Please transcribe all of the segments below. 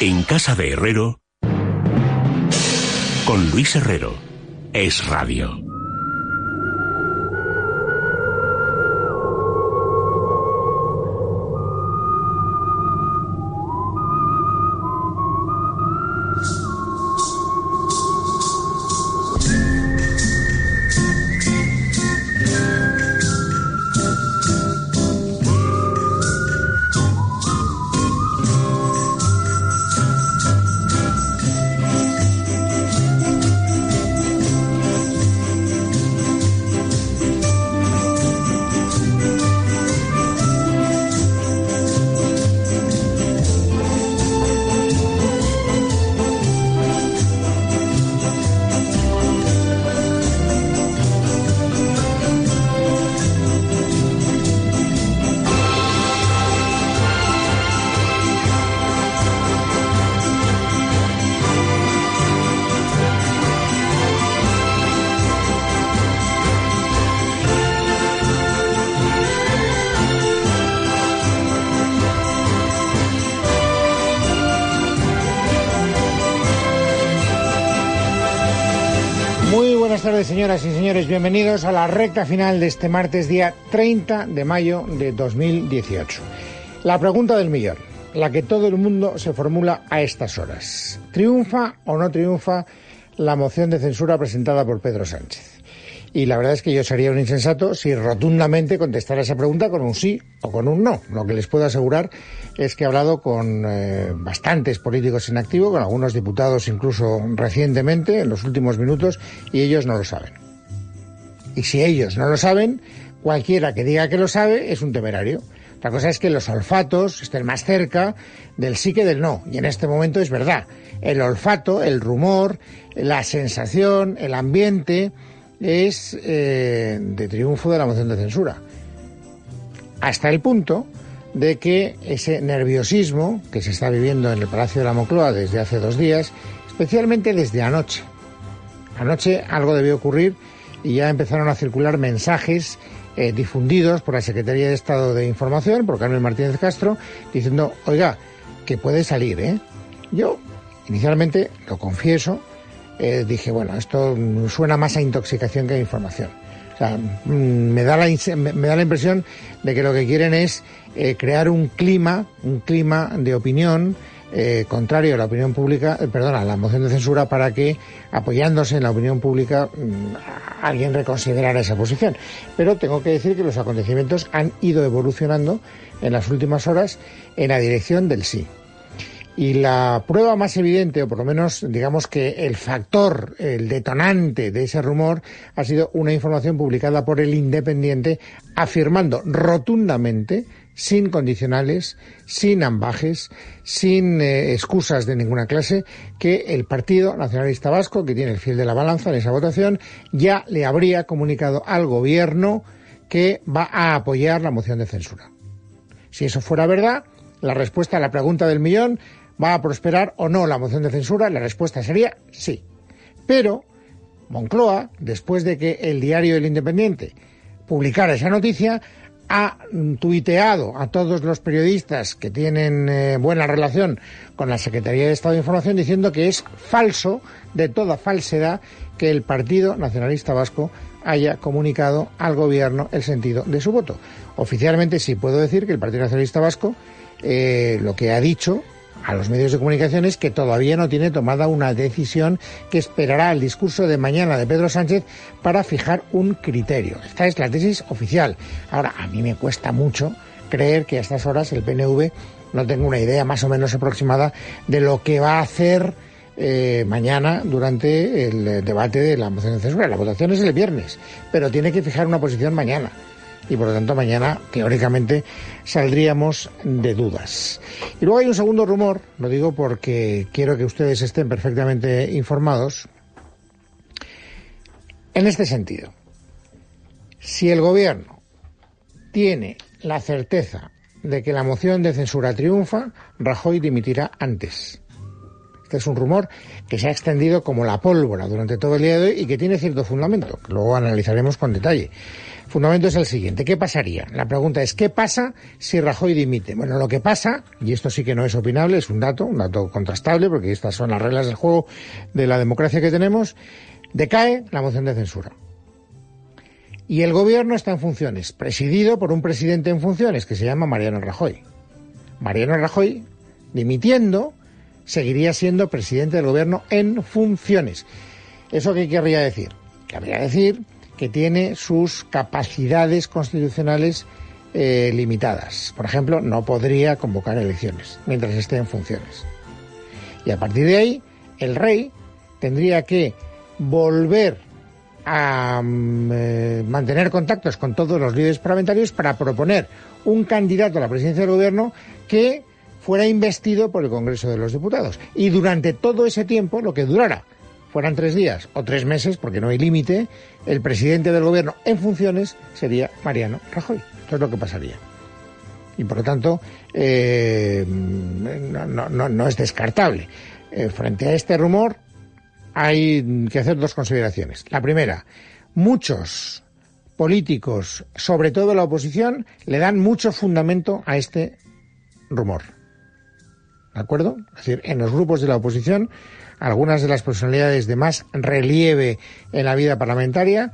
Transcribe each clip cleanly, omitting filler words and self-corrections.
En casa de Herrero, con Luis Herrero, Es Radio. Buenas tardes, señoras y señores, bienvenidos a la recta final de este martes, día 30 de mayo de 2018. La pregunta del millón, la que todo el mundo se formula a estas horas. ¿Triunfa o no triunfa la moción de censura presentada por Pedro Sánchez? Y la verdad es que yo sería un insensato si rotundamente contestara esa pregunta con un sí o con un no. Lo que les puedo asegurar es que he hablado con bastantes políticos en activo, con algunos diputados incluso recientemente, en los últimos minutos, y ellos no lo saben. Y si ellos no lo saben, cualquiera que diga que lo sabe es un temerario. Otra cosa es que los olfatos estén más cerca del sí que del no. Y en este momento es verdad. El olfato, el rumor, la sensación, el ambiente es de triunfo de la moción de censura. Hasta el punto de que ese nerviosismo que se está viviendo en el Palacio de la Moncloa desde hace 2 días, especialmente desde anoche. Anoche algo debió ocurrir y ya empezaron a circular mensajes difundidos por la Secretaría de Estado de Información, por Carmen Martínez Castro, diciendo, oiga, que puede salir, ¿eh? Yo, inicialmente, lo confieso, dije, bueno, esto suena más a intoxicación que a información. O sea, me da la impresión de que lo que quieren es crear un clima de opinión contrario a la opinión pública, a la moción de censura, para que, apoyándose en la opinión pública, alguien reconsiderara esa posición. Pero tengo que decir que los acontecimientos han ido evolucionando en las últimas horas en la dirección del sí. Y la prueba más evidente, o por lo menos digamos que el factor, el detonante de ese rumor, ha sido una información publicada por El Independiente afirmando rotundamente, sin condicionales, sin ambages, sin excusas de ninguna clase, que el Partido Nacionalista Vasco, que tiene el fiel de la balanza en esa votación, ya le habría comunicado al Gobierno que va a apoyar la moción de censura. Si eso fuera verdad, la respuesta a la pregunta del millón, ¿va a prosperar o no la moción de censura? La respuesta sería sí. Pero Moncloa, después de que el diario El Independiente publicara esa noticia, ha tuiteado a todos los periodistas que tienen buena relación con la Secretaría de Estado de Información diciendo que es falso, de toda falsedad, que el Partido Nacionalista Vasco haya comunicado al Gobierno el sentido de su voto. Oficialmente sí puedo decir que el Partido Nacionalista Vasco lo que ha dicho a los medios de comunicación es que todavía no tiene tomada una decisión, que esperará el discurso de mañana de Pedro Sánchez para fijar un criterio. Esta es la tesis oficial. Ahora, a mí me cuesta mucho creer que a estas horas el PNV no tenga una idea más o menos aproximada de lo que va a hacer mañana durante el debate de la moción de censura. La votación es el viernes, pero tiene que fijar una posición mañana. Y por lo tanto mañana, teóricamente, saldríamos de dudas. Y luego hay un segundo rumor, lo digo porque quiero que ustedes estén perfectamente informados, en este sentido. Si el Gobierno tiene la certeza de que la moción de censura triunfa, Rajoy dimitirá antes. Este es un rumor que se ha extendido como la pólvora durante todo el día de hoy y que tiene cierto fundamento, que luego analizaremos con detalle. fundamento es el siguiente. ¿Qué pasaría? La pregunta es, ¿qué pasa si Rajoy dimite? Bueno, lo que pasa, y esto sí que no es opinable, es un dato contrastable, porque estas son las reglas del juego de la democracia que tenemos, decae la moción de censura. Y el gobierno está en funciones, presidido por un presidente en funciones que se llama Mariano Rajoy. Mariano Rajoy, dimitiendo, seguiría siendo presidente del gobierno en funciones. ¿Eso qué querría decir? Querría decir que tiene sus capacidades constitucionales limitadas. Por ejemplo, no podría convocar elecciones mientras esté en funciones. Y a partir de ahí, el rey tendría que volver a mantener contactos con todos los líderes parlamentarios para proponer un candidato a la presidencia del gobierno que fuera investido por el Congreso de los Diputados. Y durante todo ese tiempo, lo que durara, fueran 3 días o 3 meses, porque no hay límite, el presidente del gobierno en funciones sería Mariano Rajoy. Esto es lo que pasaría. Y por lo tanto, no es descartable. Frente a este rumor, hay que hacer 2 consideraciones. La primera, muchos políticos, sobre todo la oposición, le dan mucho fundamento a este rumor. ¿De acuerdo? Es decir, en los grupos de la oposición, algunas de las personalidades de más relieve en la vida parlamentaria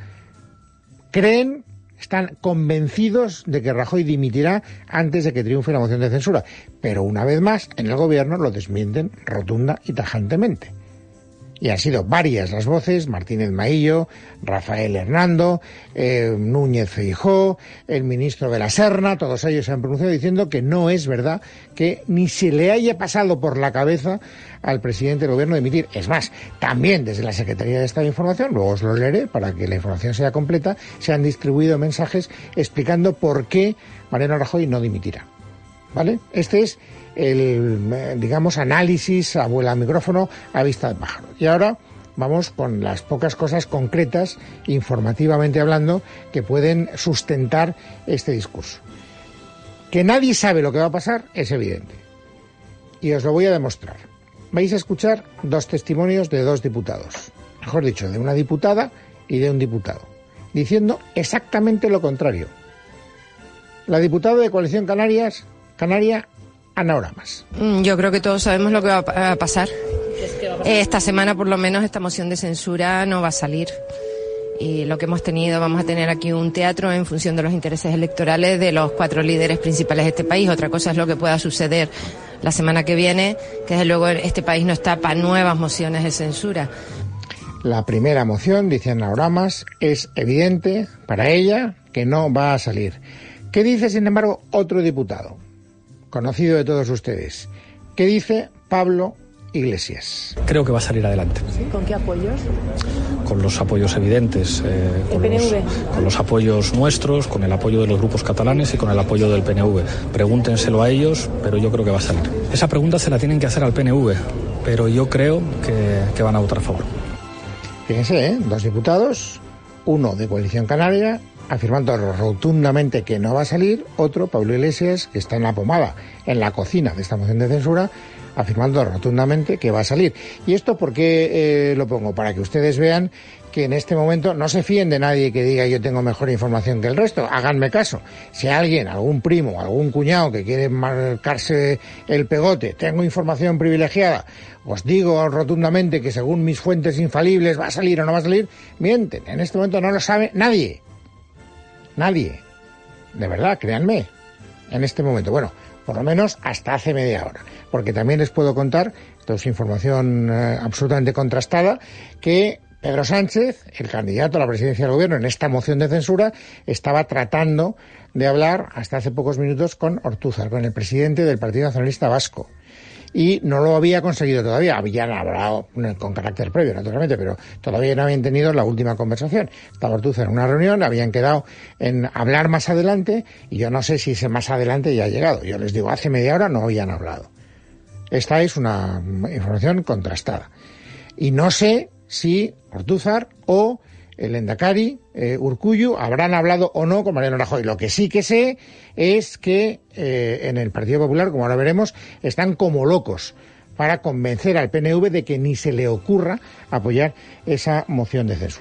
están convencidos de que Rajoy dimitirá antes de que triunfe la moción de censura. Pero una vez más, en el gobierno lo desmienten rotunda y tajantemente. Y han sido varias las voces, Martínez Maillo, Rafael Hernando, Núñez Feijóo, el ministro de la Serna, todos ellos se han pronunciado diciendo que no es verdad que ni se le haya pasado por la cabeza al presidente del gobierno dimitir. Es más, también desde la Secretaría de Estado de Información, luego os los leeré para que la información sea completa, se han distribuido mensajes explicando por qué Mariano Rajoy no dimitirá. ¿Vale? Este es el, digamos, análisis a vuela micrófono a vista de pájaro. Y ahora vamos con las pocas cosas concretas, informativamente hablando, que pueden sustentar este discurso. Que nadie sabe lo que va a pasar es evidente. Y os lo voy a demostrar. Vais a escuchar 2 testimonios de 2 diputados. Mejor dicho, de una diputada y de un diputado, diciendo exactamente lo contrario. La diputada de Coalición Canaria, Ana Oramas. Yo creo que todos sabemos lo que va a pasar. Esta semana, por lo menos, esta moción de censura no va a salir. Y lo que hemos tenido, vamos a tener aquí un teatro en función de los intereses electorales de los 4 líderes principales de este país. Otra cosa es lo que pueda suceder la semana que viene, que desde luego este país no está para nuevas mociones de censura. La primera moción, dice Ana Oramas, es evidente para ella que no va a salir. ¿Qué dice, sin embargo, otro diputado, conocido de todos ustedes? ¿Qué dice Pablo Iglesias? Creo que va a salir adelante. ¿Sí? ¿Con qué apoyos? Con los apoyos evidentes, con los apoyos nuestros, con el apoyo de los grupos catalanes y con el apoyo del PNV. Pregúntenselo a ellos, pero yo creo que va a salir. Esa pregunta se la tienen que hacer al PNV, pero yo creo que van a votar a favor. Fíjense, 2 diputados, uno de Coalición Canaria, afirmando rotundamente que no va a salir, otro, Pablo Iglesias, que está en la pomada, en la cocina de esta moción de censura, afirmando rotundamente que va a salir. ¿Y esto por qué lo pongo? Para que ustedes vean que en este momento no se fíen de nadie que diga yo tengo mejor información que el resto. Háganme caso. Si alguien, algún primo, algún cuñado que quiere marcarse el pegote, tengo información privilegiada, os digo rotundamente que según mis fuentes infalibles va a salir o no va a salir, mienten. En este momento no lo sabe nadie. Nadie. De verdad, créanme. En este momento. Bueno, por lo menos hasta hace media hora. Porque también les puedo contar, esto es información absolutamente contrastada, que Pedro Sánchez, el candidato a la presidencia del gobierno en esta moción de censura, estaba tratando de hablar hasta hace pocos minutos con Ortúzar, con el presidente del Partido Nacionalista Vasco. Y no lo había conseguido todavía. Habían hablado con carácter previo, naturalmente, pero todavía no habían tenido la última conversación. Estaba Ortúzar en una reunión, habían quedado en hablar más adelante, y yo no sé si ese más adelante ya ha llegado. Yo les digo, hace media hora no habían hablado. Esta es una información contrastada. Y no sé si Ortúzar o el Lehendakari, Urkullu, habrán hablado o no con Mariano Rajoy. Lo que sí que sé es que en el Partido Popular, como ahora veremos, están como locos para convencer al PNV de que ni se le ocurra apoyar esa moción de censura.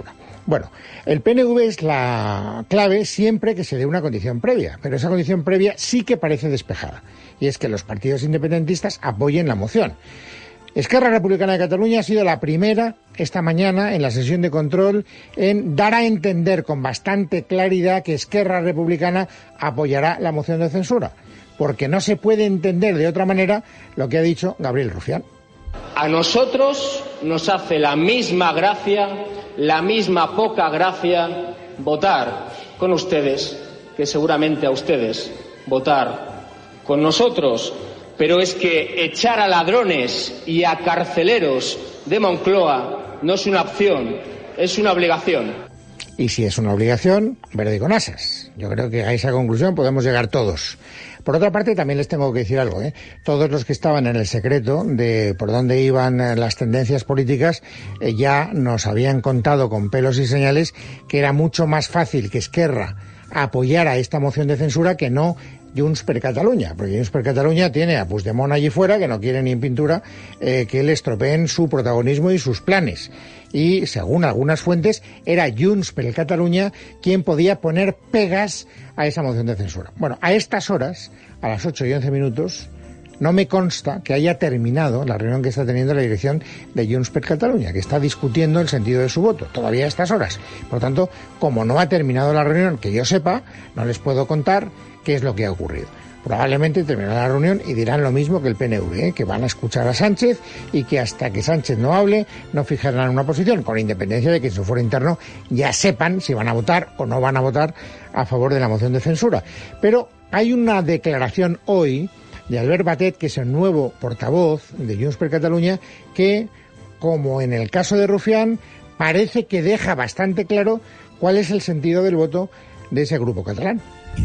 Bueno, el PNV es la clave siempre que se dé una condición previa, pero esa condición previa sí que parece despejada, y es que los partidos independentistas apoyen la moción. Esquerra Republicana de Cataluña ha sido la primera esta mañana en la sesión de control en dar a entender con bastante claridad que Esquerra Republicana apoyará la moción de censura, porque no se puede entender de otra manera lo que ha dicho Gabriel Rufián. A nosotros nos hace la misma gracia, la misma poca gracia votar con ustedes que seguramente a ustedes votar con nosotros. Pero es que echar a ladrones y a carceleros de Moncloa no es una opción, es una obligación. Y si es una obligación, verde con asas. Yo creo que a esa conclusión podemos llegar todos. Por otra parte, también les tengo que decir algo, ¿eh? Todos los que estaban en el secreto de por dónde iban las tendencias políticas ya nos habían contado con pelos y señales que era mucho más fácil que Esquerra apoyara esta moción de censura que no Junts per Catalunya, porque Junts per Catalunya tiene a Puigdemont allí fuera, que no quiere ni en pintura que le estropeen su protagonismo y sus planes. Y según algunas fuentes, era Junts per Catalunya quien podía poner pegas a esa moción de censura. Bueno, a estas horas, a las 8 y 11 minutos, no me consta que haya terminado la reunión que está teniendo la dirección de Junts per Catalunya, que está discutiendo el sentido de su voto, todavía a estas horas. Por lo tanto, como no ha terminado la reunión, que yo sepa, no les puedo contar qué es lo que ha ocurrido. Probablemente terminará la reunión y dirán lo mismo que el PNV, que van a escuchar a Sánchez y que hasta que Sánchez no hable no fijarán una posición, con independencia de que en su foro interno ya sepan si van a votar o no van a votar a favor de la moción de censura. Pero hay una declaración hoy de Albert Batet, que es el nuevo portavoz de Junts per Catalunya, que, como en el caso de Rufián, parece que deja bastante claro cuál es el sentido del voto de ese grupo catalán.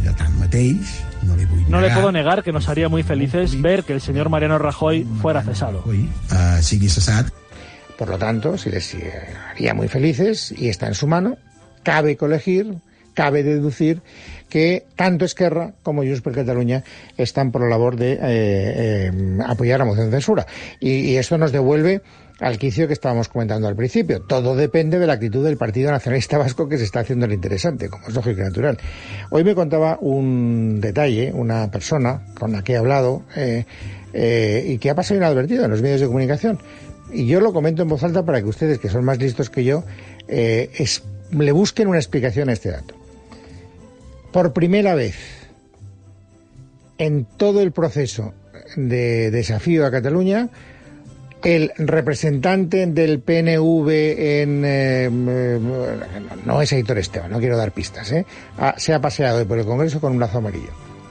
No le puedo negar que nos haría muy felices ver que el señor Mariano Rajoy fuera cesado. Por lo tanto, si les haría muy felices, y está en su mano, cabe colegir, cabe deducir que tanto Esquerra como Junts per Catalunya están por la labor de apoyar la moción de censura. Y esto nos devuelve al quicio que estábamos comentando al principio. Todo depende de la actitud del Partido Nacionalista Vasco, que se está haciendo el interesante, como es lógico y natural. Hoy me contaba un detalle, una persona con la que he hablado y que ha pasado inadvertido en los medios de comunicación. Y yo lo comento en voz alta para que ustedes, que son más listos que yo, le busquen una explicación a este dato. Por primera vez en todo el proceso de desafío a Cataluña, el representante del PNV no es Aitor Esteban, no quiero dar pistas, se ha paseado por el Congreso con un lazo amarillo.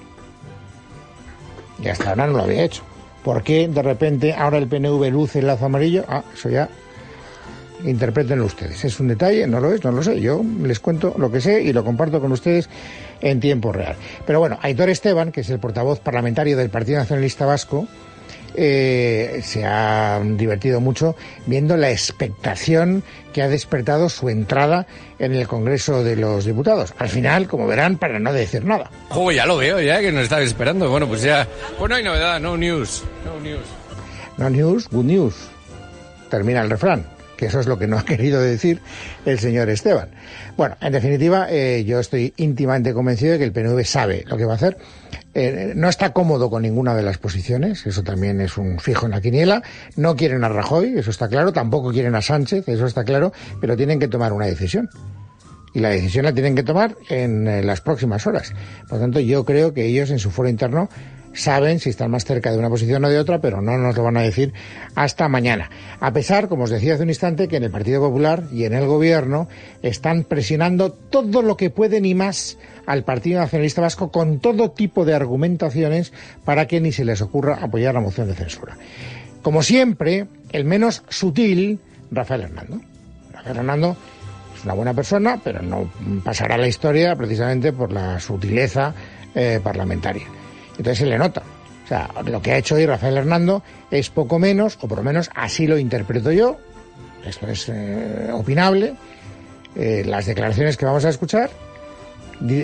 Y hasta ahora no lo había hecho. ¿Por qué de repente ahora el PNV luce el lazo amarillo? Eso ya interprétenlo ustedes. ¿Es un detalle? ¿No lo es? No lo sé. Yo les cuento lo que sé y lo comparto con ustedes en tiempo real. Pero bueno, Aitor Esteban, que es el portavoz parlamentario del Partido Nacionalista Vasco, se ha divertido mucho viendo la expectación que ha despertado su entrada en el Congreso de los Diputados. Al final, como verán, para no decir nada. Ya lo veo, ya que nos estaba esperando. Bueno, pues ya. Pues no hay novedad, no news. No news, good news. Termina el refrán, que eso es lo que no ha querido decir el señor Esteban. Bueno, en definitiva, yo estoy íntimamente convencido de que el PNV sabe lo que va a hacer. No está cómodo con ninguna de las posiciones, eso también es un fijo en la quiniela. No quieren a Rajoy, eso está claro, tampoco quieren a Sánchez, eso está claro, pero tienen que tomar una decisión. Y la decisión la tienen que tomar en las próximas horas. Por lo tanto, yo creo que ellos en su foro interno saben si están más cerca de una posición o de otra, pero no nos lo van a decir hasta mañana. A pesar, como os decía hace un instante, que en el Partido Popular y en el Gobierno están presionando todo lo que pueden y más al Partido Nacionalista Vasco con todo tipo de argumentaciones para que ni se les ocurra apoyar la moción de censura. Como siempre, el menos sutil, Rafael Hernando. Rafael Hernando es una buena persona, pero no pasará a la historia precisamente por la sutileza parlamentaria. Entonces se le nota. O sea, lo que ha hecho hoy Rafael Hernando es poco menos, o por lo menos así lo interpreto yo, esto es opinable, las declaraciones que vamos a escuchar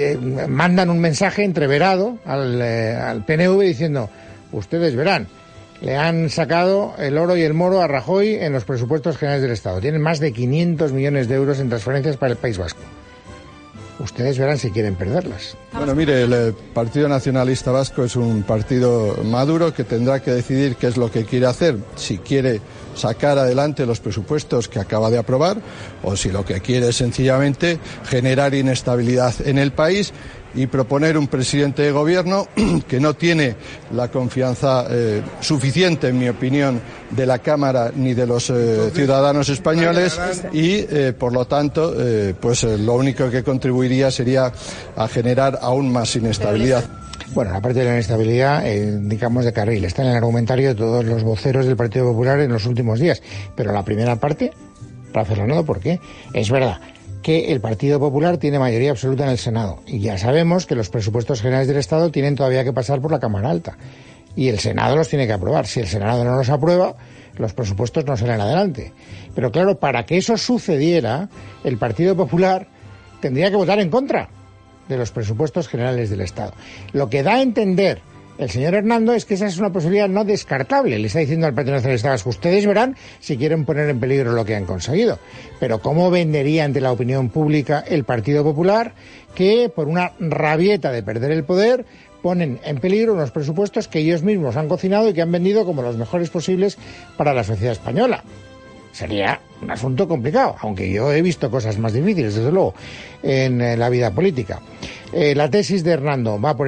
mandan un mensaje entreverado al PNV diciendo, ustedes verán le han sacado el oro y el moro a Rajoy en los presupuestos generales del Estado. Tienen más de 500 millones de euros en transferencias para el País Vasco. Ustedes verán si quieren perderlas. Bueno, mire, el Partido Nacionalista Vasco es un partido maduro que tendrá que decidir qué es lo que quiere hacer. Si quiere sacar adelante los presupuestos que acaba de aprobar o si lo que quiere es sencillamente generar inestabilidad en el país y proponer un presidente de gobierno que no tiene la confianza suficiente, en mi opinión, de la Cámara ni de los ciudadanos españoles y, por lo tanto, lo único que contribuiría sería a generar aún más inestabilidad. Bueno, la parte de la inestabilidad, digamos, de carril, está en el argumentario de todos los voceros del Partido Popular en los últimos días. Pero la primera parte, para Fernando, ¿por qué? Es verdad que el Partido Popular tiene mayoría absoluta en el Senado. Y ya sabemos que los presupuestos generales del Estado tienen todavía que pasar por la Cámara Alta. Y el Senado los tiene que aprobar. Si el Senado no los aprueba, los presupuestos no salen adelante. Pero claro, para que eso sucediera, el Partido Popular tendría que votar en contra de los presupuestos generales del Estado. Lo que da a entender el señor Hernando es que esa es una posibilidad no descartable. Le está diciendo al Partido Nacionalista Vasco, ustedes verán si quieren poner en peligro lo que han conseguido. Pero ¿cómo vendería ante la opinión pública el Partido Popular que, por una rabieta de perder el poder, ponen en peligro unos presupuestos que ellos mismos han cocinado y que han vendido como los mejores posibles para la sociedad española? Sería un asunto complicado, aunque yo he visto cosas más difíciles, desde luego, en la vida política. La tesis de Hernando va por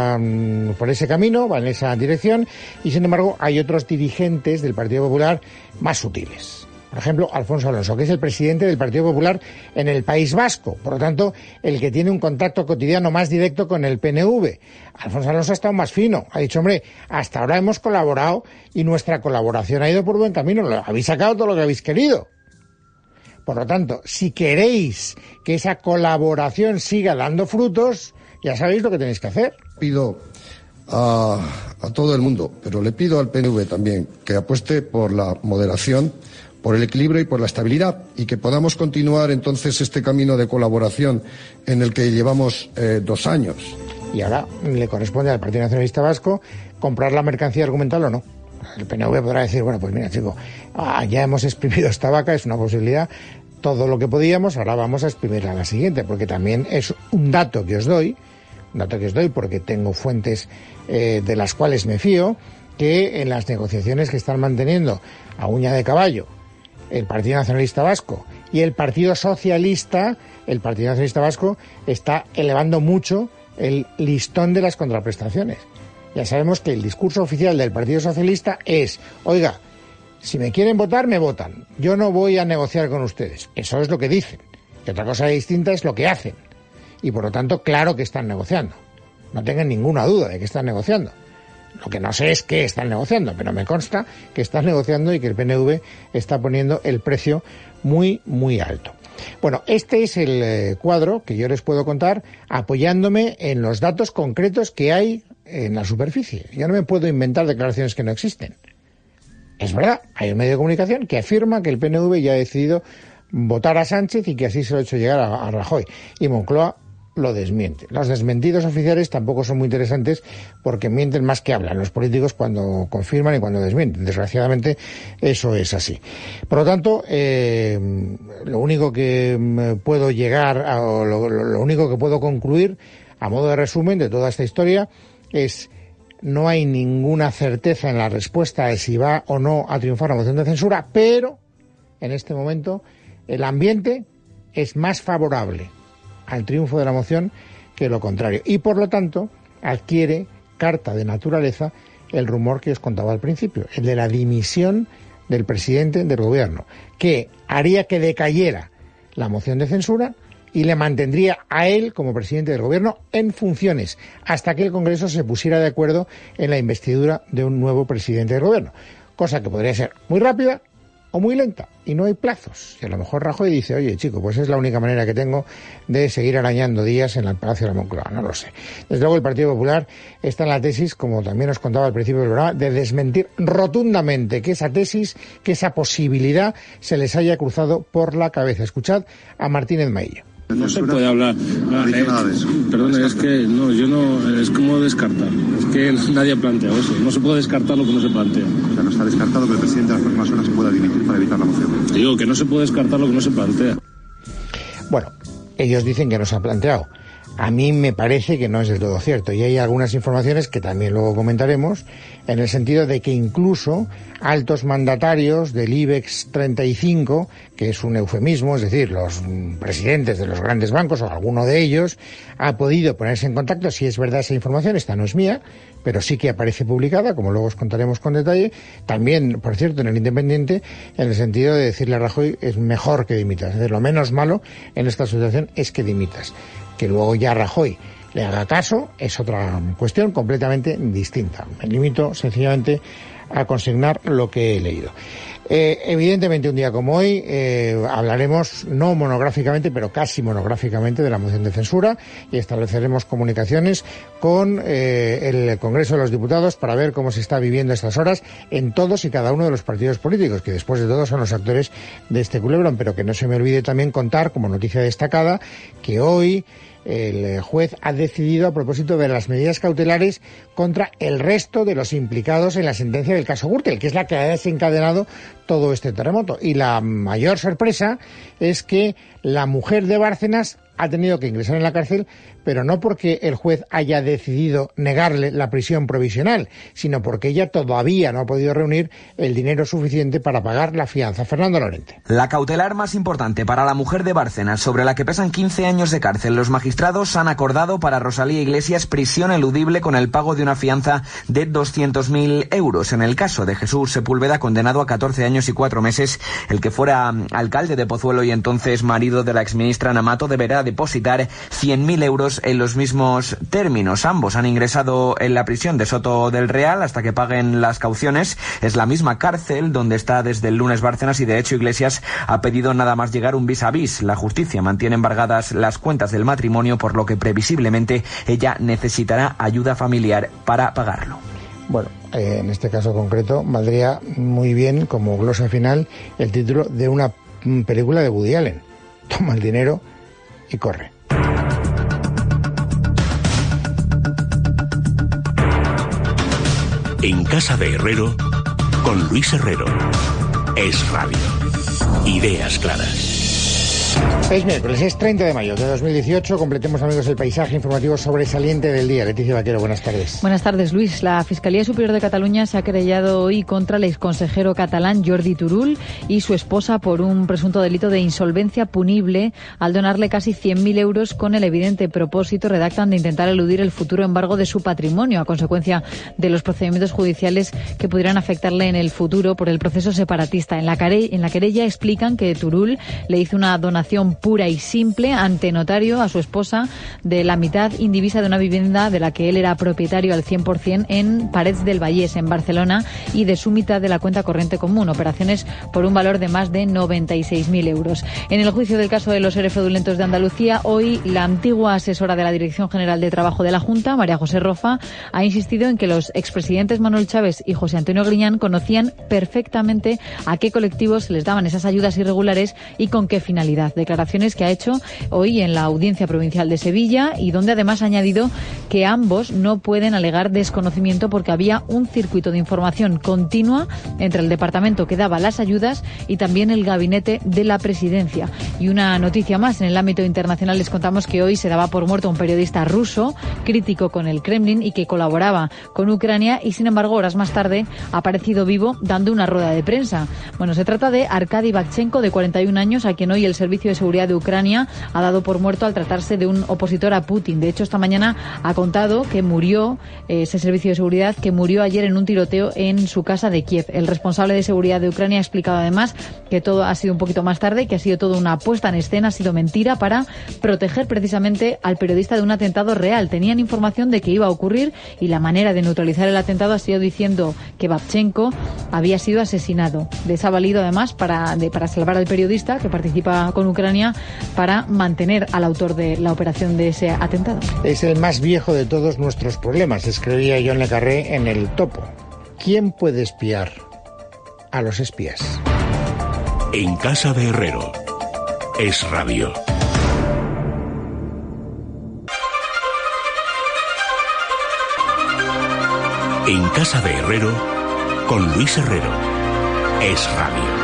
ese camino, va en esa dirección, y sin embargo hay otros dirigentes del Partido Popular más sutiles. Por ejemplo, Alfonso Alonso, que es el presidente del Partido Popular en el País Vasco, por lo tanto, el que tiene un contacto cotidiano más directo con el PNV. Alfonso Alonso ha estado más fino, ha dicho, hombre, hasta ahora hemos colaborado y nuestra colaboración ha ido por buen camino, habéis sacado todo lo que habéis querido. Por lo tanto, si queréis que esa colaboración siga dando frutos, ya sabéis lo que tenéis que hacer. Pido a todo el mundo, pero le pido al PNV también que apueste por la moderación, por el equilibrio y por la estabilidad, y que podamos continuar entonces este camino de colaboración en el que llevamos 2 años. Y ahora le corresponde al Partido Nacionalista Vasco comprar la mercancía argumental o no. El PNV podrá decir, bueno, pues mira, chico, ya hemos exprimido esta vaca, es una posibilidad, todo lo que podíamos, ahora vamos a exprimirla a la siguiente, porque también es un dato que os doy porque tengo fuentes de las cuales me fío, que en las negociaciones que están manteniendo a uña de caballo el Partido Nacionalista Vasco y el Partido Socialista Vasco está elevando mucho el listón de las contraprestaciones. Ya sabemos que el discurso oficial del Partido Socialista es, oiga, si me quieren votar, me votan. Yo no voy a negociar con ustedes. Eso es lo que dicen. Y otra cosa distinta es lo que hacen. Y por lo tanto, claro que están negociando. No tengan ninguna duda de que están negociando. Lo que no sé es qué están negociando, pero me consta que están negociando y que el PNV está poniendo el precio muy, muy alto. Bueno, este es el cuadro que yo les puedo contar apoyándome en los datos concretos que hay en la superficie. Yo no me puedo inventar declaraciones que no existen. Es verdad, hay un medio de comunicación que afirma que el PNV ya ha decidido votar a Sánchez y que así se lo ha hecho llegar a Rajoy. Y Moncloa lo desmiente. Los desmentidos oficiales tampoco son muy interesantes porque mienten más que hablan los políticos cuando confirman y cuando desmienten. Desgraciadamente eso es así. Por lo tanto, lo único que puedo lo único que puedo concluir a modo de resumen de toda esta historia es: no hay ninguna certeza en la respuesta de si va o no a triunfar la moción de censura, pero en este momento el ambiente es más favorable al triunfo de la moción que lo contrario. Y por lo tanto adquiere carta de naturaleza el rumor que os contaba al principio, el de la dimisión del presidente del gobierno, que haría que decayera la moción de censura y le mantendría a él como presidente del gobierno en funciones hasta que el Congreso se pusiera de acuerdo en la investidura de un nuevo presidente del gobierno. Cosa que podría ser muy rápida o muy lenta, y no hay plazos. Y a lo mejor Rajoy dice, oye, chico, pues es la única manera que tengo de seguir arañando días en el Palacio de la Moncloa. No lo sé. Desde luego el Partido Popular está en la tesis, como también os contaba al principio del programa, de desmentir rotundamente que esa tesis, que esa posibilidad se les haya cruzado por la cabeza. Escuchad a Martínez Maillo. No se puede hablar. Perdón, es que no, yo no, es como descartar. Es que nadie ha planteado eso. No se puede descartar lo que no se plantea. O sea, no está descartado que el presidente a las próximas horas pueda dimitir para evitar la moción. Digo que no se puede descartar lo que no se plantea. Bueno, ellos dicen que no se ha planteado. A mí me parece que no es del todo cierto, y hay algunas informaciones que también luego comentaremos, en el sentido de que incluso altos mandatarios del IBEX 35, que es un eufemismo, es decir, los presidentes de los grandes bancos o alguno de ellos, ha podido ponerse en contacto. Si es verdad esa información, esta no es mía, pero sí que aparece publicada, como luego os contaremos con detalle, también, por cierto, en el Independiente, en el sentido de decirle a Rajoy es mejor que dimitas. Es decir, lo menos malo en esta situación es que dimitas. Que luego ya Rajoy le haga caso es otra cuestión completamente distinta. Me limito sencillamente a consignar lo que he leído. Evidentemente, un día como hoy hablaremos, no monográficamente, pero casi monográficamente, de la moción de censura, y estableceremos comunicaciones con el Congreso de los Diputados para ver cómo se está viviendo estas horas en todos y cada uno de los partidos políticos, que después de todo son los actores de este culebrón. Pero que no se me olvide también contar, como noticia destacada, que hoy el juez ha decidido a propósito de las medidas cautelares contra el resto de los implicados en la sentencia del caso Gürtel, que es la que ha desencadenado todo este terremoto. Y la mayor sorpresa es que la mujer de Bárcenas ha tenido que ingresar en la cárcel, pero no porque el juez haya decidido negarle la prisión provisional, sino porque ella todavía no ha podido reunir el dinero suficiente para pagar la fianza. Fernando Lorente. La cautelar más importante para la mujer de Bárcenas, sobre la que pesan 15 años de cárcel. Los magistrados han acordado para Rosalía Iglesias prisión eludible con el pago de una fianza de 200.000 euros. En el caso de Jesús Sepúlveda, condenado a 14 años y 4 meses, el que fuera alcalde de Pozuelo y entonces marido de la exministra Ana Mato, deberá depositar 100.000 euros en los mismos términos. Ambos han ingresado en la prisión de Soto del Real hasta que paguen las cauciones. Es la misma cárcel donde está desde el lunes Bárcenas, y de hecho Iglesias ha pedido nada más llegar un vis a vis. La justicia mantiene embargadas las cuentas del matrimonio, por lo que previsiblemente ella necesitará ayuda familiar para pagarlo. Bueno, en este caso concreto valdría muy bien como glosa final el título de una película de Woody Allen: toma el dinero y corre. En casa de Herrero, con Luis Herrero. Es Radio. Ideas claras. Es miércoles, es 30 de mayo de 2018. Completemos, amigos, el paisaje informativo sobresaliente del día. Leticia Vaquero, buenas tardes. Buenas tardes, Luis. La Fiscalía Superior de Cataluña se ha querellado hoy contra el exconsejero catalán Jordi Turull y su esposa por un presunto delito de insolvencia punible al donarle casi 100.000 euros con el evidente propósito, redactan, de intentar eludir el futuro embargo de su patrimonio a consecuencia de los procedimientos judiciales que pudieran afectarle en el futuro por el proceso separatista. En la querella explican que Turull le hizo una donación pura y simple ante notario a su esposa de la mitad indivisa de una vivienda de la que él era propietario al 100% en Parets del Vallès, en Barcelona, y de su mitad de la cuenta corriente común, operaciones por un valor de más de 96.000 euros. En el juicio del caso de los ERE fraudulentos de Andalucía, hoy la antigua asesora de la Dirección General de Trabajo de la Junta, María José Rofa, ha insistido en que los expresidentes Manuel Chávez y José Antonio Griñán conocían perfectamente a qué colectivos se les daban esas ayudas irregulares y con qué finalidad. Declaraciones que ha hecho hoy en la Audiencia Provincial de Sevilla, y donde además ha añadido que ambos no pueden alegar desconocimiento porque había un circuito de información continua entre el departamento que daba las ayudas y también el gabinete de la presidencia. Y una noticia más, en el ámbito internacional les contamos que hoy se daba por muerto un periodista ruso crítico con el Kremlin y que colaboraba con Ucrania, y sin embargo horas más tarde ha aparecido vivo dando una rueda de prensa. Bueno, se trata de Arkady Babchenko, de 41 años, a quien hoy el Servicio de Seguridad de Ucrania ha dado por muerto al tratarse de un opositor a Putin. De hecho, esta mañana ha contado que murió ese servicio de seguridad, que murió ayer en un tiroteo en su casa de Kiev. El responsable de seguridad de Ucrania ha explicado además que todo ha sido un poquito más tarde, que ha sido todo una puesta en escena, ha sido mentira para proteger precisamente al periodista de un atentado real. Tenían información de que iba a ocurrir y la manera de neutralizar el atentado ha sido diciendo que Babchenko había sido asesinado. Les ha valido además para salvar al periodista que participa con Ucrania, para mantener al autor de la operación de ese atentado. Es el más viejo de todos nuestros problemas, escribía John le Carré en El Topo. ¿Quién puede espiar a los espías? En casa de Herrero. Es Radio. En casa de Herrero, con Luis Herrero. Es Radio.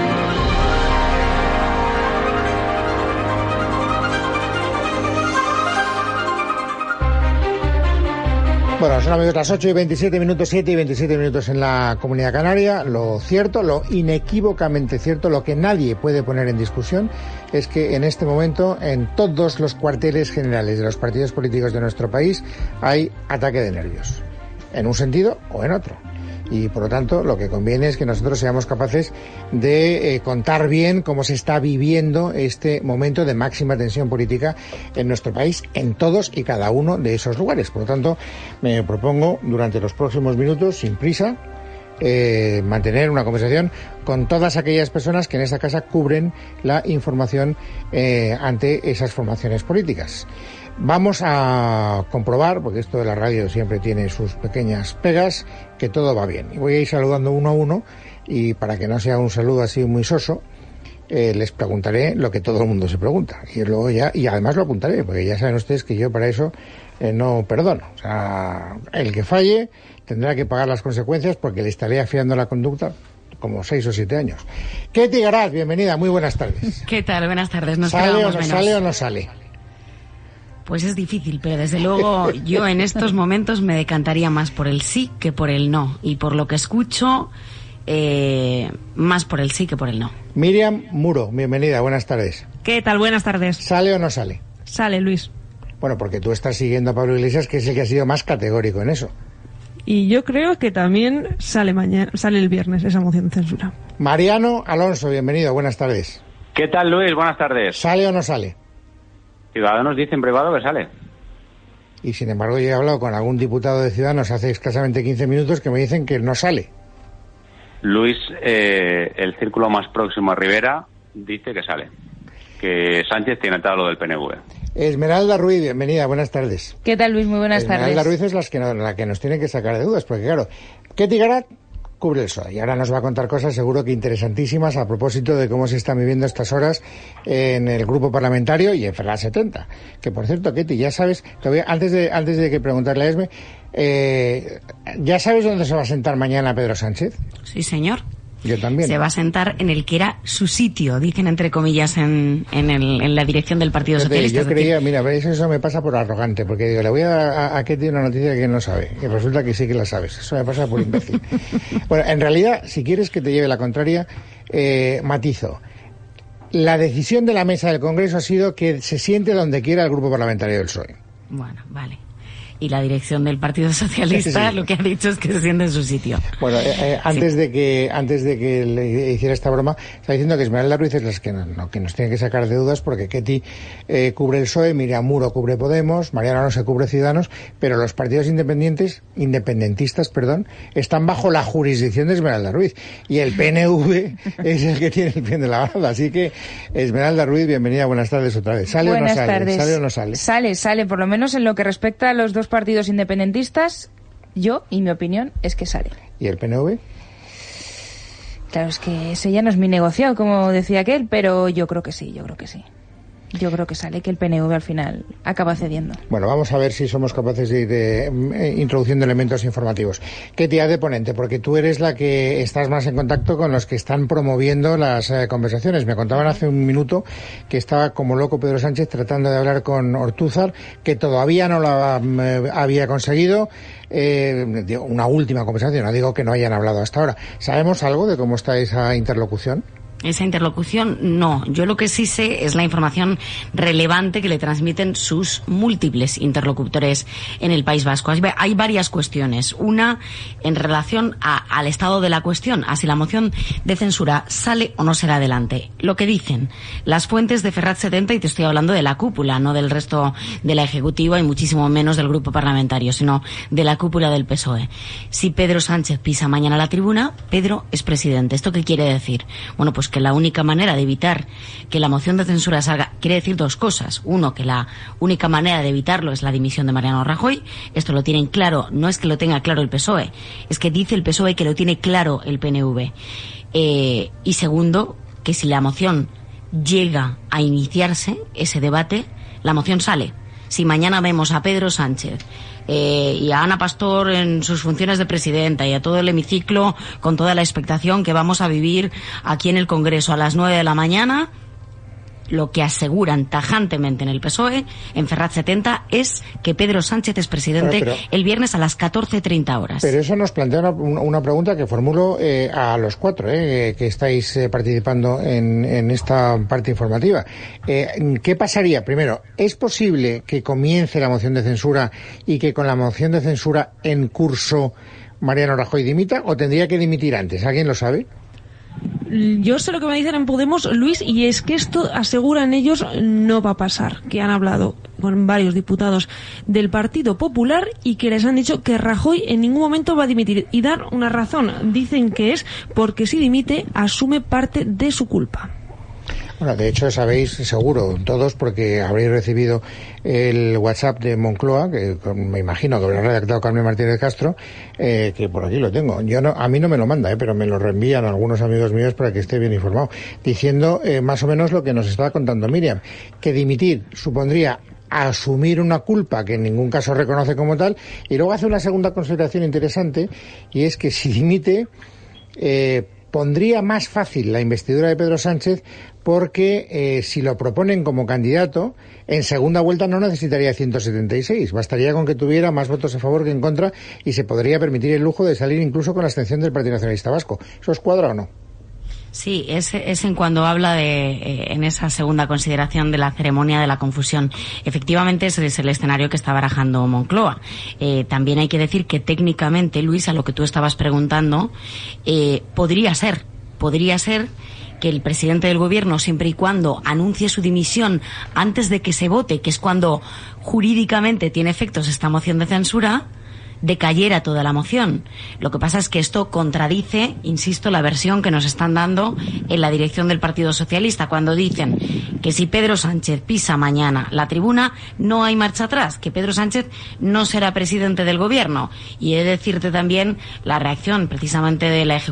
Bueno, son amigos las 8 y 27 minutos, 7 y 27 minutos en la Comunidad Canaria. Lo cierto, lo inequívocamente cierto, lo que nadie puede poner en discusión es que en este momento en todos los cuarteles generales de los partidos políticos de nuestro país hay ataque de nervios, en un sentido o en otro. Y por lo tanto lo que conviene es que nosotros seamos capaces de contar bien cómo se está viviendo este momento de máxima tensión política en nuestro país, en todos y cada uno de esos lugares. Por lo tanto, me propongo durante los próximos minutos, sin prisa, mantener una conversación con todas aquellas personas que en esta casa cubren la información ante esas formaciones políticas. Vamos a comprobar, porque esto de la radio siempre tiene sus pequeñas pegas, que todo va bien. Y voy a ir saludando uno a uno, y para que no sea un saludo así muy soso, les preguntaré lo que todo el mundo se pregunta. Y luego y además lo apuntaré, porque ya saben ustedes que yo para eso no perdono. O sea, el que falle tendrá que pagar las consecuencias, porque le estaré afiando la conducta como 6 o 7 años. Ketty Garat, bienvenida, muy buenas tardes. ¿Qué tal? Buenas tardes. ¿Nos ¿Sale o no menos? sale o no sale? Pues es difícil, pero desde luego yo en estos momentos me decantaría más por el sí que por el no. Y por lo que escucho, más por el sí que por el no. Miriam Muro, bienvenida, buenas tardes. ¿Qué tal? Buenas tardes. ¿Sale o no sale? Sale, Luis. Bueno, porque tú estás siguiendo a Pablo Iglesias, que es el que ha sido más categórico en eso. Y yo creo que también sale el viernes esa moción de censura. Mariano Alonso, bienvenido, buenas tardes. ¿Qué tal, Luis? Buenas tardes. ¿Sale o no sale? Ciudadanos dice en privado que sale. Y sin embargo yo he hablado con algún diputado de Ciudadanos hace escasamente 15 minutos que me dicen que no sale. Luis, el círculo más próximo a Rivera dice que sale. Que Sánchez tiene atado lo del PNV. Esmeralda Ruiz, bienvenida, buenas tardes. ¿Qué tal, Luis? Muy buenas tardes. Esmeralda Ruiz es la que nos tiene que sacar de dudas, porque claro, Ketty Garat cubre el PSOE y ahora nos va a contar cosas seguro que interesantísimas a propósito de cómo se están viviendo estas horas en el grupo parlamentario y en Ferraz 70. Que por cierto, Ketty, ya sabes, todavía antes de que preguntarle a Esme, ¿ya sabes dónde se va a sentar mañana Pedro Sánchez? Sí, señor. Yo también. Se va a sentar en el que era su sitio, dicen entre comillas en la dirección del Partido Socialista. Yo creía, mira, eso me pasa por arrogante, porque digo, le voy a dar a Ketty una noticia que no sabe, y resulta que sí que la sabes. Eso me pasa por imbécil. Bueno, en realidad, si quieres que te lleve la contraria, matizo. La decisión de la mesa del Congreso ha sido que se siente donde quiera el grupo parlamentario del PSOE. Bueno, vale. Y la dirección del Partido Socialista sí. Lo que ha dicho es que se siente en su sitio. Bueno, antes de que le hiciera esta broma, está diciendo que Esmeralda Ruiz es la que nos tiene que sacar de dudas, porque Ketty cubre el PSOE, Miriam Muro cubre Podemos, Mariano no se cubre Ciudadanos, pero los partidos independentistas, están bajo la jurisdicción de Esmeralda Ruiz, y el PNV es el que tiene el pie de la banda. Así que, Esmeralda Ruiz, bienvenida, buenas tardes otra vez. ¿Sale buenas o no sale? Tardes. ¿Sale o no sale? Sale, por lo menos en lo que respecta a los dos partidos independentistas, yo y mi opinión es que sale. ¿Y el PNV? Claro, es que ese ya no es mi negociado, como decía aquel, pero yo creo que sí. Yo creo que sale, que el PNV al final acaba cediendo. Bueno, vamos a ver si somos capaces de ir introduciendo elementos informativos. Ketty, de ponente, porque tú eres la que estás más en contacto con los que están promoviendo las conversaciones. Me contaban hace un minuto que estaba como loco Pedro Sánchez tratando de hablar con Ortúzar, que todavía no lo había conseguido. Una última conversación, no digo que no hayan hablado hasta ahora. ¿Sabemos algo de cómo está esa interlocución? Esa interlocución, no. Yo lo que sí sé es la información relevante que le transmiten sus múltiples interlocutores en el País Vasco. Hay varias cuestiones. Una, en relación al estado de la cuestión, a si la moción de censura sale o no será adelante. Lo que dicen las fuentes de Ferraz 70, y te estoy hablando de la cúpula, no del resto de la ejecutiva y muchísimo menos del grupo parlamentario, sino de la cúpula del PSOE. Si Pedro Sánchez pisa mañana la tribuna, Pedro es presidente. ¿Esto qué quiere decir? Bueno, pues que la única manera de evitar que la moción de censura salga, quiere decir dos cosas. Uno, que la única manera de evitarlo es la dimisión de Mariano Rajoy. Esto lo tienen claro, no es que lo tenga claro el PSOE, es que dice el PSOE que lo tiene claro el PNV. Y segundo, que si la moción llega a iniciarse, ese debate, la moción sale. Si mañana vemos a Pedro Sánchez y a Ana Pastor en sus funciones de presidenta y a todo el hemiciclo con toda la expectación que vamos a vivir aquí en el Congreso a las 9 de la mañana, lo que aseguran tajantemente en el PSOE, en Ferrat 70, es que Pedro Sánchez es presidente el viernes a las 14:30 horas. Pero eso nos plantea una pregunta que formulo a los cuatro que estáis participando en esta parte informativa. ¿Qué pasaría? Primero, ¿es posible que comience la moción de censura y que con la moción de censura en curso Mariano Rajoy dimita, o tendría que dimitir antes? ¿Alguien lo sabe? Yo sé lo que me dicen en Podemos, Luis, y es que esto, aseguran ellos, no va a pasar, que han hablado con varios diputados del Partido Popular y que les han dicho que Rajoy en ningún momento va a dimitir, y dar una razón. Dicen que es porque si dimite asume parte de su culpa. Bueno, de hecho sabéis seguro todos, porque habréis recibido el WhatsApp de Moncloa, que me imagino que habrá redactado Carmen Martínez Castro, que por aquí lo tengo. A mí no me lo manda, pero me lo reenvían algunos amigos míos para que esté bien informado, diciendo más o menos lo que nos estaba contando Miriam, que dimitir supondría asumir una culpa que en ningún caso reconoce como tal, y luego hace una segunda consideración interesante, y es que si dimite pondría más fácil la investidura de Pedro Sánchez, porque si lo proponen como candidato, en segunda vuelta no necesitaría 176, bastaría con que tuviera más votos a favor que en contra, y se podría permitir el lujo de salir incluso con la abstención del Partido Nacionalista Vasco. ¿Eso os cuadra o no? Sí, es en cuando habla en esa segunda consideración de la ceremonia de la confusión. Efectivamente, ese es el escenario que está barajando Moncloa. También hay que decir que técnicamente, Luis, a lo que tú estabas preguntando, podría ser que el presidente del gobierno, siempre y cuando anuncie su dimisión antes de que se vote, que es cuando jurídicamente tiene efectos esta moción de censura, decayera toda la moción. Lo que pasa es que esto contradice, insisto, la versión que nos están dando en la dirección del Partido Socialista, cuando dicen que si Pedro Sánchez pisa mañana la tribuna, no hay marcha atrás, que Pedro Sánchez no será presidente del gobierno. Y he de decirte también la reacción precisamente de la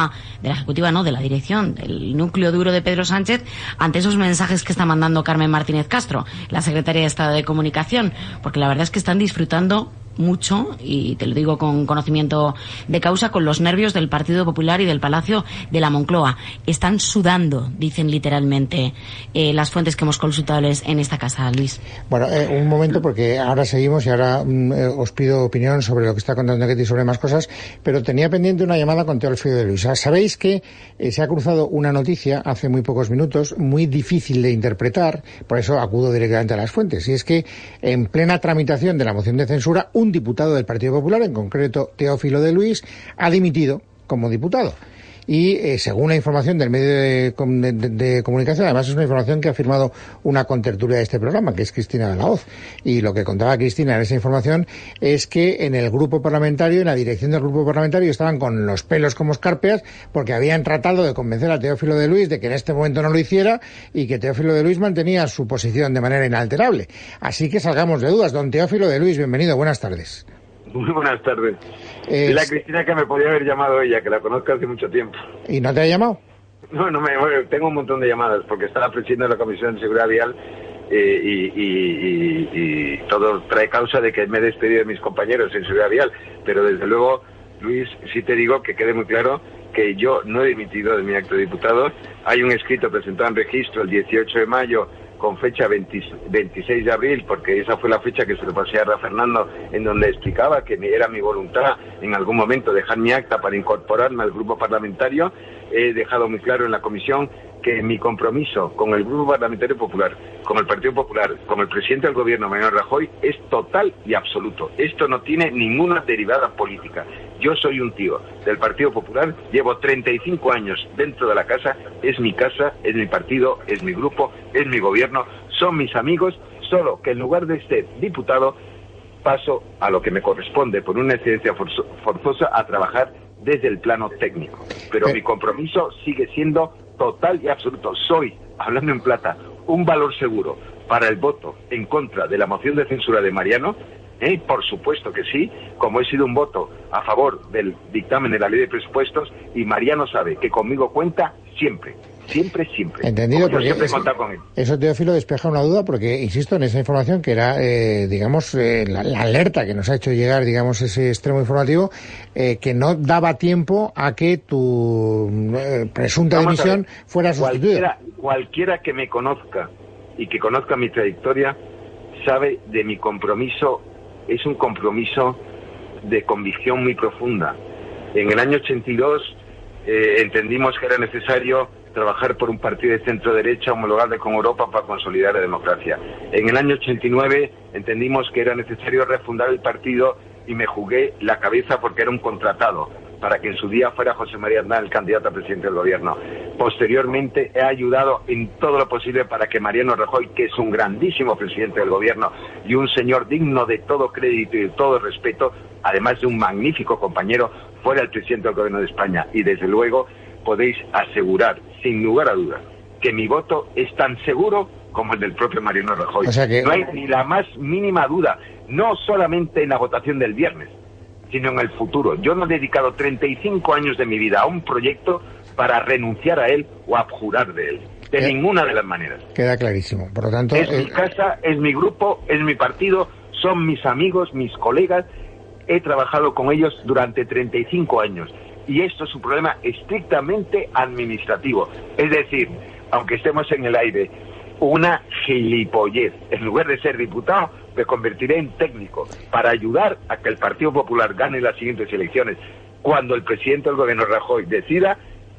dirección, del núcleo duro de Pedro Sánchez, ante esos mensajes que está mandando Carmen Martínez Castro, la secretaria de Estado de Comunicación, porque la verdad es que están disfrutando mucho, y te lo digo con conocimiento de causa, con los nervios del Partido Popular y del Palacio de la Moncloa. Están sudando, dicen literalmente las fuentes que hemos consultado en esta casa, Luis. Bueno, un momento, porque ahora seguimos y ahora os pido opinión sobre lo que está contando Ketty sobre más cosas, pero tenía pendiente una llamada con Teófilo de Luis. Sabéis que se ha cruzado una noticia hace muy pocos minutos, muy difícil de interpretar, por eso acudo directamente a las fuentes, y es que en plena tramitación de la moción de censura, un diputado del Partido Popular, en concreto Teófilo de Luis, ha dimitido como diputado. Y según la información del medio de comunicación, además es una información que ha firmado una contertulia de este programa, que es Cristina de la Hoz. Y lo que contaba Cristina en esa información es que en el grupo parlamentario, en la dirección del grupo parlamentario, estaban con los pelos como escarpias, porque habían tratado de convencer a Teófilo de Luis de que en este momento no lo hiciera, y que Teófilo de Luis mantenía su posición de manera inalterable. Así que salgamos de dudas. Don Teófilo de Luis, bienvenido, buenas tardes. Muy buenas tardes. Dile a Cristina que me podía haber llamado ella, que la conozco hace mucho tiempo. ¿Y no te ha llamado? No, tengo un montón de llamadas, porque estaba presidiendo la Comisión de Seguridad Vial y todo trae causa de que me he despedido de mis compañeros en Seguridad Vial. Pero desde luego, Luis, sí te digo que quede muy claro que yo no he dimitido de mi acto de diputado. Hay un escrito presentado en registro el 18 de mayo con fecha 26 de abril, porque esa fue la fecha que se lo pasé a Rafa Fernando, en donde explicaba que era mi voluntad en algún momento dejar mi acta para incorporarme al grupo parlamentario. He dejado muy claro en la comisión que mi compromiso con el Grupo Parlamentario Popular, con el Partido Popular, con el presidente del Gobierno, Mariano Rajoy, es total y absoluto. Esto no tiene ninguna derivada política. Yo soy un tío del Partido Popular, llevo 35 años dentro de la casa, es mi casa, es mi partido, es mi grupo, es mi gobierno, son mis amigos, solo que en lugar de ser diputado, paso a lo que me corresponde por una excedencia forzosa a trabajar desde el plano técnico. Pero mi compromiso sigue siendo total y absoluto. Soy, hablando en plata, un valor seguro para el voto en contra de la moción de censura de Mariano. Por supuesto que sí, como he sido un voto a favor del dictamen de la ley de presupuestos, y Mariano sabe que conmigo cuenta siempre. Siempre. Entendido, porque porque siempre he contado con él. Eso, Teófilo, despeja una duda, porque insisto en esa información que era, la alerta que nos ha hecho llegar, digamos, ese extremo informativo, que no daba tiempo a que tu presunta dimisión fuera sustituida. Cualquiera que me conozca y que conozca mi trayectoria sabe de mi compromiso. Es un compromiso de convicción muy profunda. En el año 82 entendimos que era necesario trabajar por un partido de centro-derecha homologable con Europa para consolidar la democracia. En el año 89 entendimos que era necesario refundar el partido y me jugué la cabeza porque era un contratado para que en su día fuera José María Aznar el candidato a presidente del gobierno. Posteriormente he ayudado en todo lo posible para que Mariano Rajoy, que es un grandísimo presidente del gobierno y un señor digno de todo crédito y de todo respeto, además de un magnífico compañero, fuera el presidente del gobierno de España. Y desde luego podéis asegurar, sin lugar a dudas, que mi voto es tan seguro como el del propio Mariano Rajoy. O sea que... No hay ni la más mínima duda, no solamente en la votación del viernes, sino en el futuro. Yo no he dedicado 35 años de mi vida a un proyecto para renunciar a él o abjurar de él. De ninguna de las maneras. Queda clarísimo. Por lo tanto... Es mi casa, es mi grupo, es mi partido, son mis amigos, mis colegas. He trabajado con ellos durante 35 años. Y esto es un problema estrictamente administrativo. Es decir, aunque estemos en el aire, una gilipollez. En lugar de ser diputado, me convertiré en técnico para ayudar a que el Partido Popular gane las siguientes elecciones, cuando el presidente del gobierno Rajoy decida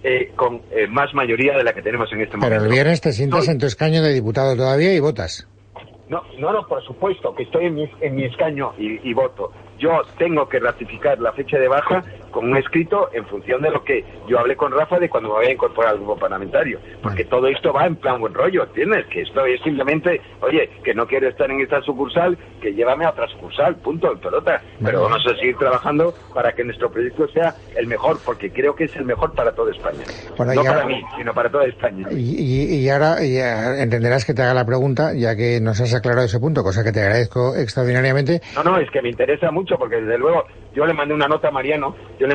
con más mayoría de la que tenemos en este momento. Pero el viernes te sientas en tu escaño de diputado todavía y votas. No, por supuesto, que estoy en mi escaño y voto. Yo tengo que ratificar la fecha de baja con un escrito en función de lo que yo hablé con Rafa de cuando me voy a incorporar al grupo parlamentario. Porque todo esto va en plan buen rollo, ¿entiendes? Que esto es simplemente, oye, que no quiero estar en esta sucursal, que llévame a otra sucursal, punto, en pelota. Pero vamos a seguir trabajando para que nuestro proyecto sea el mejor, porque creo que es el mejor para toda España. Bueno, no para mí, sino para toda España. Y ahora ya entenderás que te haga la pregunta, ya que nos has aclarado ese punto, cosa que te agradezco extraordinariamente. No, es que me interesa mucho, porque desde luego yo le mandé una nota a Mariano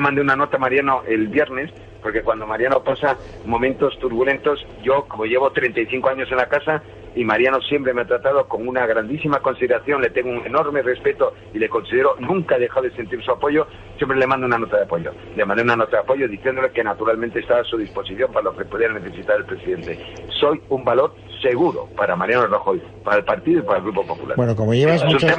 el viernes, porque cuando Mariano pasa momentos turbulentos, yo, como llevo 35 años en la casa, y Mariano siempre me ha tratado con una grandísima consideración, le tengo un enorme respeto y le considero, nunca he dejado de sentir su apoyo, siempre le mando una nota de apoyo. Le mandé una nota de apoyo diciéndole que naturalmente estaba a su disposición para lo que pudiera necesitar el presidente. Soy un valor seguro para Mariano Rajoy, para el partido y para el Grupo Popular. Bueno, como llevas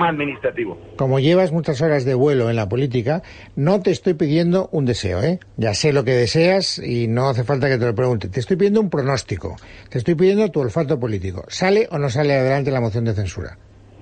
muchas horas de vuelo en la política, no te estoy pidiendo un deseo, ¿eh? Ya sé lo que deseas y no hace falta que te lo pregunte. Te estoy pidiendo un pronóstico. Te estoy pidiendo tu olfato político. ¿Sale o no sale adelante la moción de censura?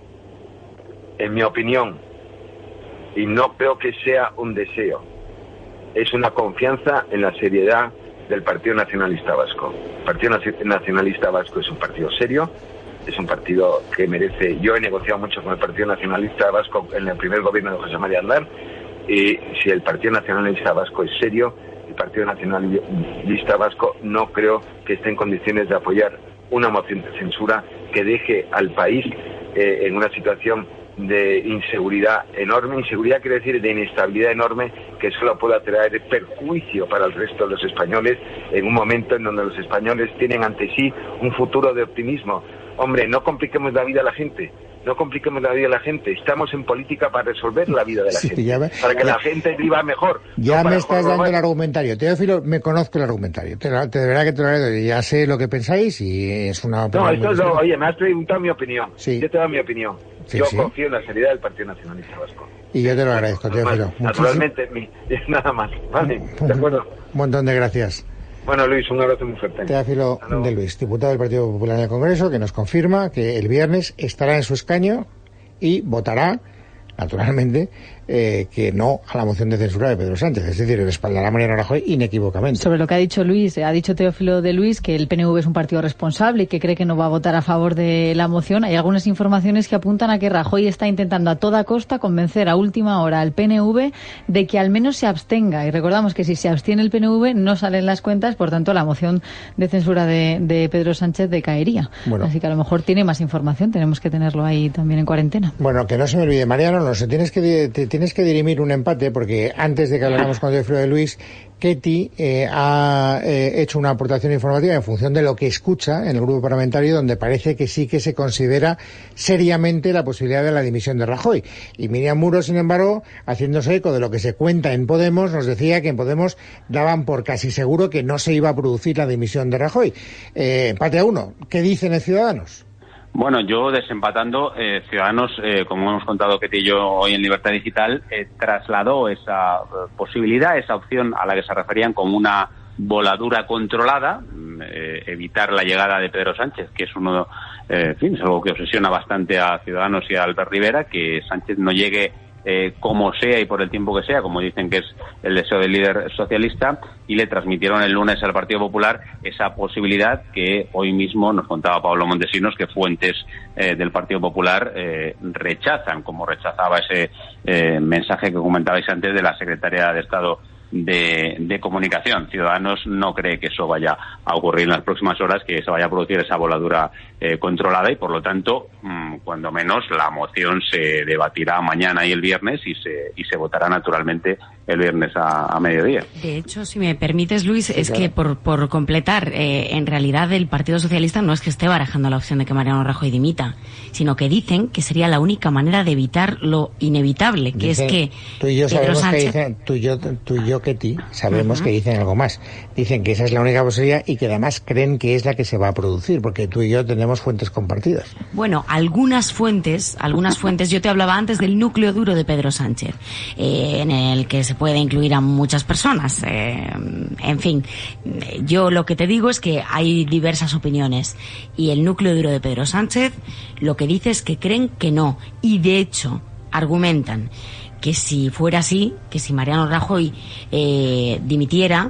En mi opinión, y no creo que sea un deseo, es una confianza en la seriedad del Partido Nacionalista Vasco. El Partido Nacionalista Vasco es un partido serio, es un partido que merece... Yo he negociado mucho con el Partido Nacionalista Vasco en el primer gobierno de José María Aznar, y si el Partido Nacionalista Vasco es serio, el Partido Nacionalista Vasco no creo que esté en condiciones de apoyar una moción de censura que deje al país en una situación de inseguridad enorme. Inseguridad quiere decir de inestabilidad enorme, que solo puede traer perjuicio para el resto de los españoles en un momento en donde los españoles tienen ante sí un futuro de optimismo. Hombre, no compliquemos la vida a la gente. Estamos en política para resolver la vida de la gente, para que la gente viva mejor. Ya me estás dando el argumentario. Teófilo, me conozco el argumentario. De verdad que te lo agradezco. Ya sé lo que pensáis y es una opinión. Oye, me has preguntado mi opinión. Sí. Yo te doy mi opinión. Yo confío en la seriedad del Partido Nacionalista Vasco. Y yo te lo agradezco, Teófilo. Naturalmente, nada más. Vale, de acuerdo. Un montón de gracias. Bueno, Luis, un abrazo muy fuerte. Teófilo de Luis, diputado del Partido Popular en el Congreso, que nos confirma que el viernes estará en su escaño y votará, naturalmente, que no a la moción de censura de Pedro Sánchez, es decir, respaldará a Mariano Rajoy inequívocamente. Sobre lo que ha dicho Luis, ha dicho Teófilo de Luis que el PNV es un partido responsable y que cree que no va a votar a favor de la moción. Hay algunas informaciones que apuntan a que Rajoy está intentando a toda costa convencer a última hora al PNV de que al menos se abstenga. Y recordamos que si se abstiene el PNV no salen las cuentas, por tanto la moción de censura de Pedro Sánchez decaería. Bueno. Así que a lo mejor tiene más información, tenemos que tenerlo ahí también en cuarentena. Bueno, que no se me olvide, Mariano, Cronos, te tienes que dirimir un empate, porque antes de que habláramos con Alfredo de Luis, Ketty ha hecho una aportación informativa en función de lo que escucha en el grupo parlamentario, donde parece que sí que se considera seriamente la posibilidad de la dimisión de Rajoy. Y Miriam Muro, sin embargo, haciéndose eco de lo que se cuenta en Podemos, nos decía que en Podemos daban por casi seguro que no se iba a producir la dimisión de Rajoy. Empate a 1. ¿Qué dicen en Ciudadanos? Bueno, yo desempatando, Ciudadanos, como hemos contado Ketty y yo hoy en Libertad Digital, trasladó esa posibilidad, esa opción a la que se referían como una voladura controlada, evitar la llegada de Pedro Sánchez, que es es algo que obsesiona bastante a Ciudadanos y a Albert Rivera, que Sánchez no llegue como sea y por el tiempo que sea, como dicen que es el deseo del líder socialista, y le transmitieron el lunes al Partido Popular esa posibilidad que hoy mismo nos contaba Pablo Montesinos, que fuentes del Partido Popular rechazan, como rechazaba ese mensaje que comentabais antes de la secretaria de Estado de Comunicación. Ciudadanos no cree que eso vaya a ocurrir en las próximas horas, que se vaya a producir esa voladura controlada, y por lo tanto, cuando menos, la moción se debatirá mañana y el viernes y se votará naturalmente el viernes a mediodía. De hecho, si me permites, Luis, es que por completar, en realidad el Partido Socialista no es que esté barajando la opción de que Mariano Rajoy dimita, sino que dicen que sería la única manera de evitar lo inevitable, que es que tú y yo Pedro sabemos Sánchez... que dicen, tú y yo Ketty, sabemos que dicen algo más. Dicen que esa es la única posibilidad y que además creen que es la que se va a producir, porque tú y yo tenemos fuentes compartidas. Bueno, algunas fuentes, yo te hablaba antes del núcleo duro de Pedro Sánchez, en el que se puede incluir a muchas personas. En fin, yo lo que te digo es que hay diversas opiniones, y el núcleo duro de Pedro Sánchez lo que dice es que creen que no, y de hecho argumentan que si fuera así, que si Mariano Rajoy dimitiera,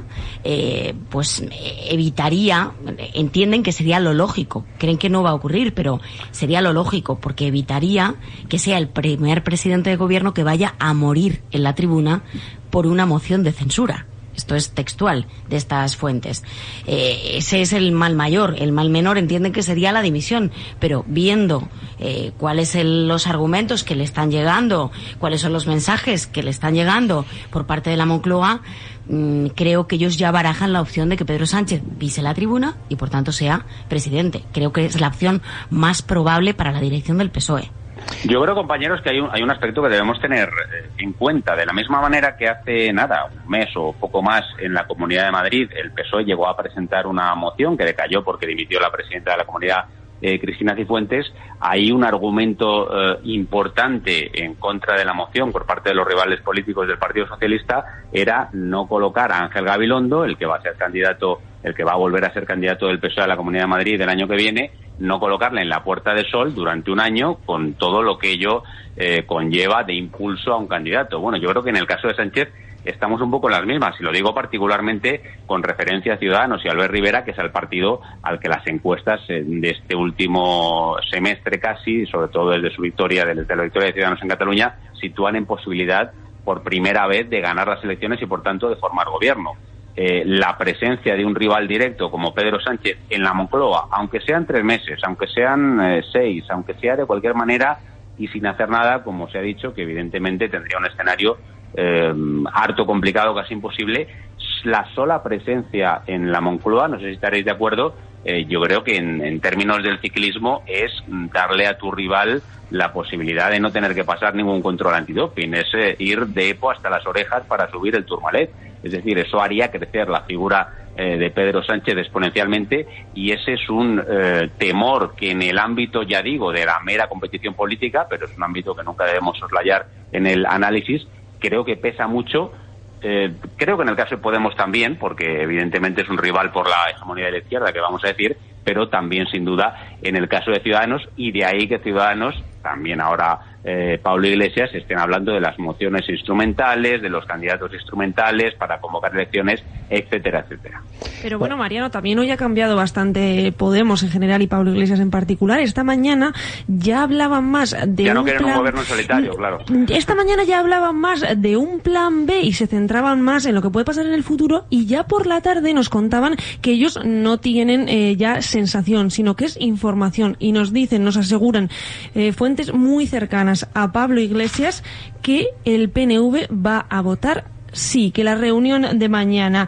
pues evitaría, entienden que sería lo lógico, creen que no va a ocurrir, pero sería lo lógico, porque evitaría que sea el primer presidente de gobierno que vaya a morir en la tribuna por una moción de censura. Esto es textual de estas fuentes. Ese es el mal mayor. El mal menor entienden que sería la dimisión, pero viendo cuáles son los argumentos que le están llegando, cuáles son los mensajes que le están llegando por parte de la Moncloa, creo que ellos ya barajan la opción de que Pedro Sánchez pise la tribuna y por tanto sea presidente. Creo que es la opción más probable para la dirección del PSOE. Yo creo, compañeros, que hay un aspecto que debemos tener en cuenta. De la misma manera que hace nada, un mes o poco más, en la Comunidad de Madrid, el PSOE llegó a presentar una moción que decayó porque dimitió la presidenta de la Comunidad, Cristina Cifuentes. Hay un argumento importante en contra de la moción por parte de los rivales políticos del Partido Socialista, era no colocar a Ángel Gabilondo, el que va a volver a ser candidato del PSOE a la Comunidad de Madrid el año que viene, no colocarle en la Puerta del Sol durante un año, con todo lo que ello conlleva de impulso a un candidato. Bueno, yo creo que en el caso de Sánchez estamos un poco en las mismas, y lo digo particularmente con referencia a Ciudadanos y a Albert Rivera, que es el partido al que las encuestas de este último semestre casi, sobre todo desde su victoria, desde la victoria de Ciudadanos en Cataluña, sitúan en posibilidad por primera vez de ganar las elecciones y por tanto de formar gobierno. La presencia de un rival directo como Pedro Sánchez en la Moncloa, aunque sean 3 meses, aunque sean 6, aunque sea de cualquier manera y sin hacer nada, como se ha dicho, que evidentemente tendría un escenario harto complicado, casi imposible. La sola presencia en la Moncloa, no sé si estaréis de acuerdo, yo creo que en términos del ciclismo es darle a tu rival la posibilidad de no tener que pasar ningún control antidoping, es ir de Epo hasta las orejas para subir el Tourmalet. Es decir, eso haría crecer la figura de Pedro Sánchez exponencialmente, y ese es un temor que en el ámbito, ya digo, de la mera competición política, pero es un ámbito que nunca debemos soslayar en el análisis, creo que pesa mucho. Creo que en el caso de Podemos también, porque evidentemente es un rival por la hegemonía de la izquierda, que vamos a decir, pero también sin duda en el caso de Ciudadanos, y de ahí que Ciudadanos, también ahora Pablo Iglesias, estén hablando de las mociones instrumentales, de los candidatos instrumentales para convocar elecciones, etcétera, etcétera. Pero bueno, Mariano, también hoy ha cambiado bastante Podemos en general y Pablo Iglesias en particular. Esta mañana ya hablaban más de ya no quieren un gobierno en solitario, claro. Esta mañana ya hablaban más de un plan B y se centraban más en lo que puede pasar en el futuro, y ya por la tarde nos contaban que ellos no tienen ya sensación, sino que es información, y nos dicen, nos aseguran fuentes muy cercanas semanas a Pablo Iglesias que el PNV va a votar sí, que la reunión de mañana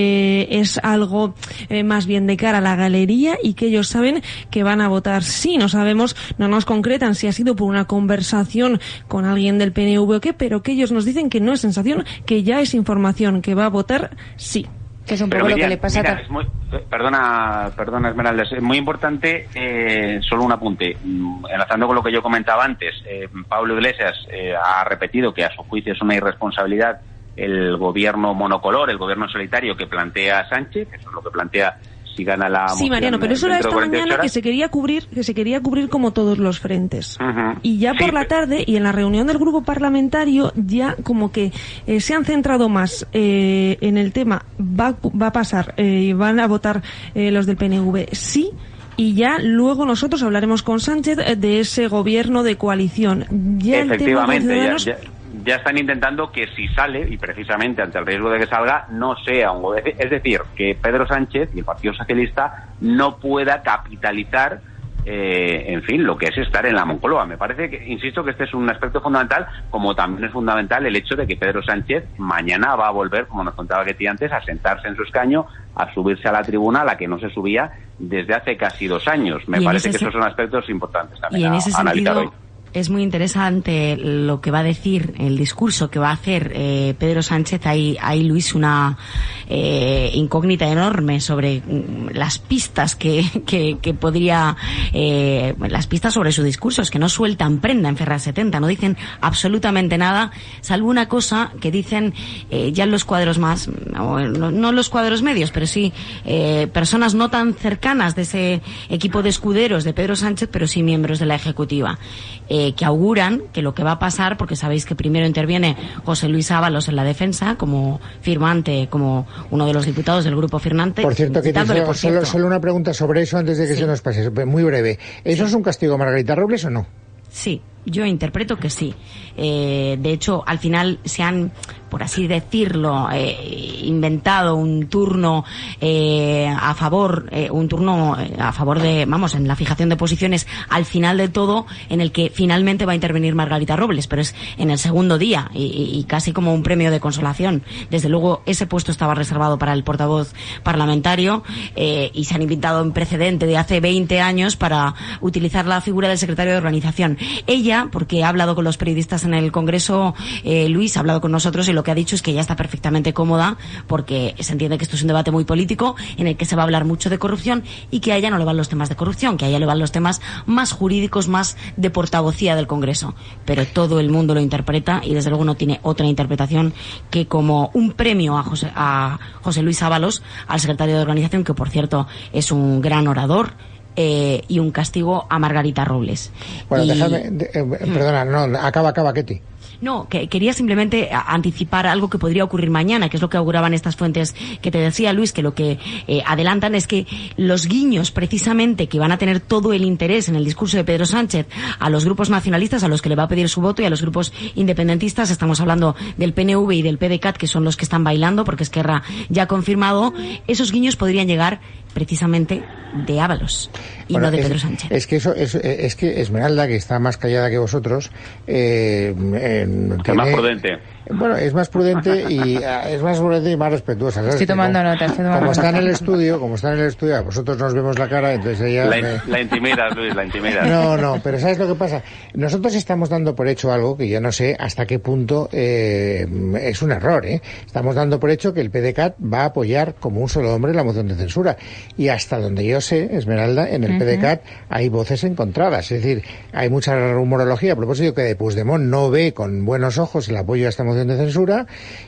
es algo más bien de cara a la galería y que ellos saben que van a votar sí. No sabemos, no nos concretan si ha sido por una conversación con alguien del PNV o qué, pero que ellos nos dicen que no es sensación, que ya es información, que va a votar sí. Que es un poco lo que le pasa Perdona Esmeralda, es muy importante, solo un apunte, enlazando con lo que yo comentaba antes. Pablo Iglesias ha repetido que a su juicio es una irresponsabilidad el gobierno monocolor, el gobierno solitario que plantea Sánchez, eso es lo que plantea si gana la moción. Sí, Mariano, pero eso era esta mañana que se quería cubrir como todos los frentes. Y ya por la tarde y en la reunión del grupo parlamentario ya como que se han centrado más en el tema, va a pasar, van a votar los del PNV sí. Y ya luego nosotros hablaremos con Sánchez de ese gobierno de coalición. Ya efectivamente, ya están intentando que si sale, y precisamente ante el riesgo de que salga, no sea un gobierno. Es decir, que Pedro Sánchez y el Partido Socialista no pueda capitalizar, en fin, lo que es estar en la Moncloa. Me parece que, insisto, que este es un aspecto fundamental, como también es fundamental el hecho de que Pedro Sánchez mañana va a volver, como nos contaba Ketty antes, a sentarse en su escaño, a subirse a la tribuna a la que no se subía desde hace casi 2 años. Me parece que esos son aspectos importantes también a analizar hoy. Es muy interesante lo que va a decir, el discurso que va a hacer Pedro Sánchez. Hay, Luis, una incógnita enorme sobre las pistas que podría, las pistas sobre su discurso, es que no sueltan prenda en Ferraz 70, no dicen absolutamente nada, salvo una cosa que dicen ya en los cuadros más, no los cuadros medios, pero sí personas no tan cercanas de ese equipo de escuderos de Pedro Sánchez, pero sí miembros de la ejecutiva. Que auguran que lo que va a pasar, porque sabéis que primero interviene José Luis Ábalos en la defensa como firmante, como uno de los diputados del grupo firmante. Por cierto, que solo una pregunta sobre eso antes de que se nos pase, muy breve. ¿Eso es un castigo a Margarita Robles o no? Sí, yo interpreto que sí. De hecho, al final se han, por así decirlo, inventado un turno a favor de, vamos, en la fijación de posiciones al final de todo, en el que finalmente va a intervenir Margarita Robles, pero es en el segundo día y casi como un premio de consolación. Desde luego, ese puesto estaba reservado para el portavoz parlamentario y se han inventado un precedente de hace 20 años para utilizar la figura del secretario de organización. Ella, porque ha hablado con los periodistas en el Congreso, Luis ha hablado con nosotros y lo que ha dicho es que ella está perfectamente cómoda porque se entiende que esto es un debate muy político en el que se va a hablar mucho de corrupción y que a ella no le van los temas de corrupción, que a ella le van los temas más jurídicos, más de portavocía del Congreso. Pero todo el mundo lo interpreta y desde luego no tiene otra interpretación que como un premio a José Luis Ábalos, al secretario de organización, que por cierto es un gran orador, y un castigo a Margarita Robles. Bueno, déjame, perdona, no, acaba, Ketty. No, que quería simplemente anticipar algo que podría ocurrir mañana, que es lo que auguraban estas fuentes que te decía, Luis, que lo que adelantan es que los guiños precisamente que van a tener todo el interés en el discurso de Pedro Sánchez a los grupos nacionalistas, a los que le va a pedir su voto, y a los grupos independentistas, estamos hablando del PNV y del PDeCAT, que son los que están bailando, porque Esquerra ya ha confirmado, esos guiños podrían llegar precisamente de Ábalos y no de Pedro Sánchez. Es que Esmeralda, que está más callada que vosotros, es más prudente. Bueno, es más prudente y más respetuosa, ¿sabes? Estoy tomando nota. Como está en el estudio, a vosotros nos vemos la cara, entonces ella... La intimidas, Luis, la intimidas. No, pero ¿sabes lo que pasa? Nosotros estamos dando por hecho algo que yo no sé hasta qué punto es un error, ¿eh? Estamos dando por hecho que el PDeCAT va a apoyar como un solo hombre la moción de censura. Y hasta donde yo sé, Esmeralda, en el PDeCAT hay voces encontradas. Es decir, hay mucha rumorología a propósito que de Puigdemont no ve con buenos ojos el apoyo a esta moción de censura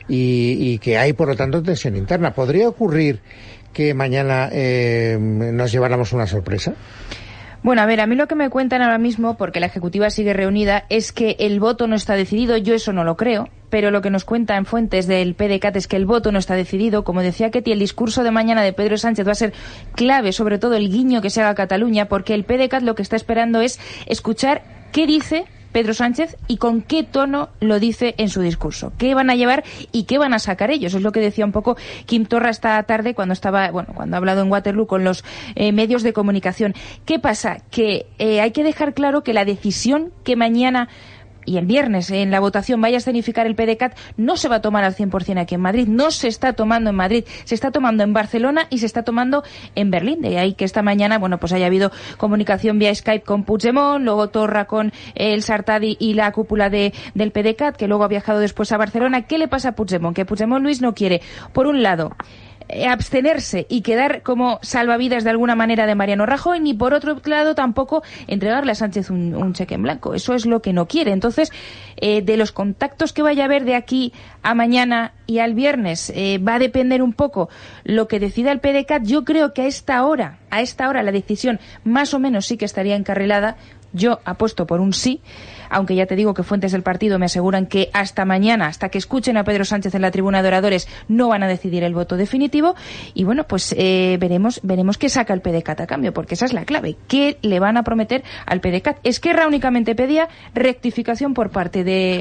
y que hay, por lo tanto, tensión interna. ¿Podría ocurrir que mañana nos lleváramos una sorpresa? Bueno, a ver, a mí lo que me cuentan ahora mismo, porque la Ejecutiva sigue reunida, es que el voto no está decidido. Yo eso no lo creo, pero lo que nos cuentan fuentes del PDeCAT es que el voto no está decidido. Como decía Ketty, el discurso de mañana de Pedro Sánchez va a ser clave, sobre todo el guiño que se haga a Cataluña, porque el PDeCAT lo que está esperando es escuchar qué dice Pedro Sánchez y con qué tono lo dice en su discurso. ¿Qué van a llevar y qué van a sacar ellos? Es lo que decía un poco Quim Torra esta tarde cuando ha hablado en Waterloo con los medios de comunicación. ¿Qué pasa? Que hay que dejar claro que la decisión que mañana y el viernes en la votación vaya a escenificar el PDeCAT, no se va a tomar al 100% aquí en Madrid, no se está tomando en Madrid, se está tomando en Barcelona y se está tomando en Berlín. De ahí que esta mañana, bueno, pues haya habido comunicación vía Skype con Puigdemont, luego Torra con el Sartadi y la cúpula del PDeCAT, que luego ha viajado después a Barcelona. ¿Qué le pasa a Puigdemont? Que Puigdemont, Luis, no quiere, por un lado, abstenerse y quedar como salvavidas de alguna manera de Mariano Rajoy, ni por otro lado tampoco entregarle a Sánchez un cheque en blanco. Eso es lo que no quiere. Entonces, de los contactos que vaya a haber de aquí a mañana y al viernes, va a depender un poco lo que decida el PDeCAT. Yo creo que a esta hora la decisión más o menos sí que estaría encarrilada. Yo apuesto por un sí, aunque ya te digo que fuentes del partido me aseguran que hasta mañana, hasta que escuchen a Pedro Sánchez en la tribuna de oradores, no van a decidir el voto definitivo. Y bueno, pues veremos qué saca el PDeCAT a cambio, porque esa es la clave. ¿Qué le van a prometer al PDeCAT? Esquerra únicamente pedía rectificación por parte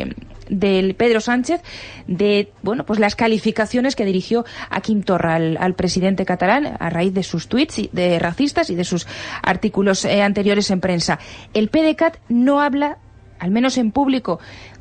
del Pedro Sánchez de, bueno, pues las calificaciones que dirigió a Quim Torra, al presidente catalán, a raíz de sus tuits de racistas y de sus artículos anteriores en prensa. El PDeCAT no habla, al menos en público,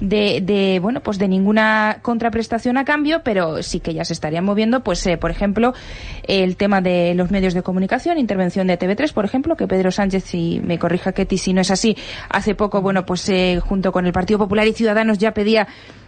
de bueno, pues de ninguna contraprestación a cambio, pero sí que ya se estarían moviendo, pues por ejemplo, el tema de los medios de comunicación, intervención de TV3, por ejemplo, que Pedro Sánchez, si me corrija Ketty, si no es así, hace poco, bueno, pues junto con el Partido Popular y Ciudadanos ya pedía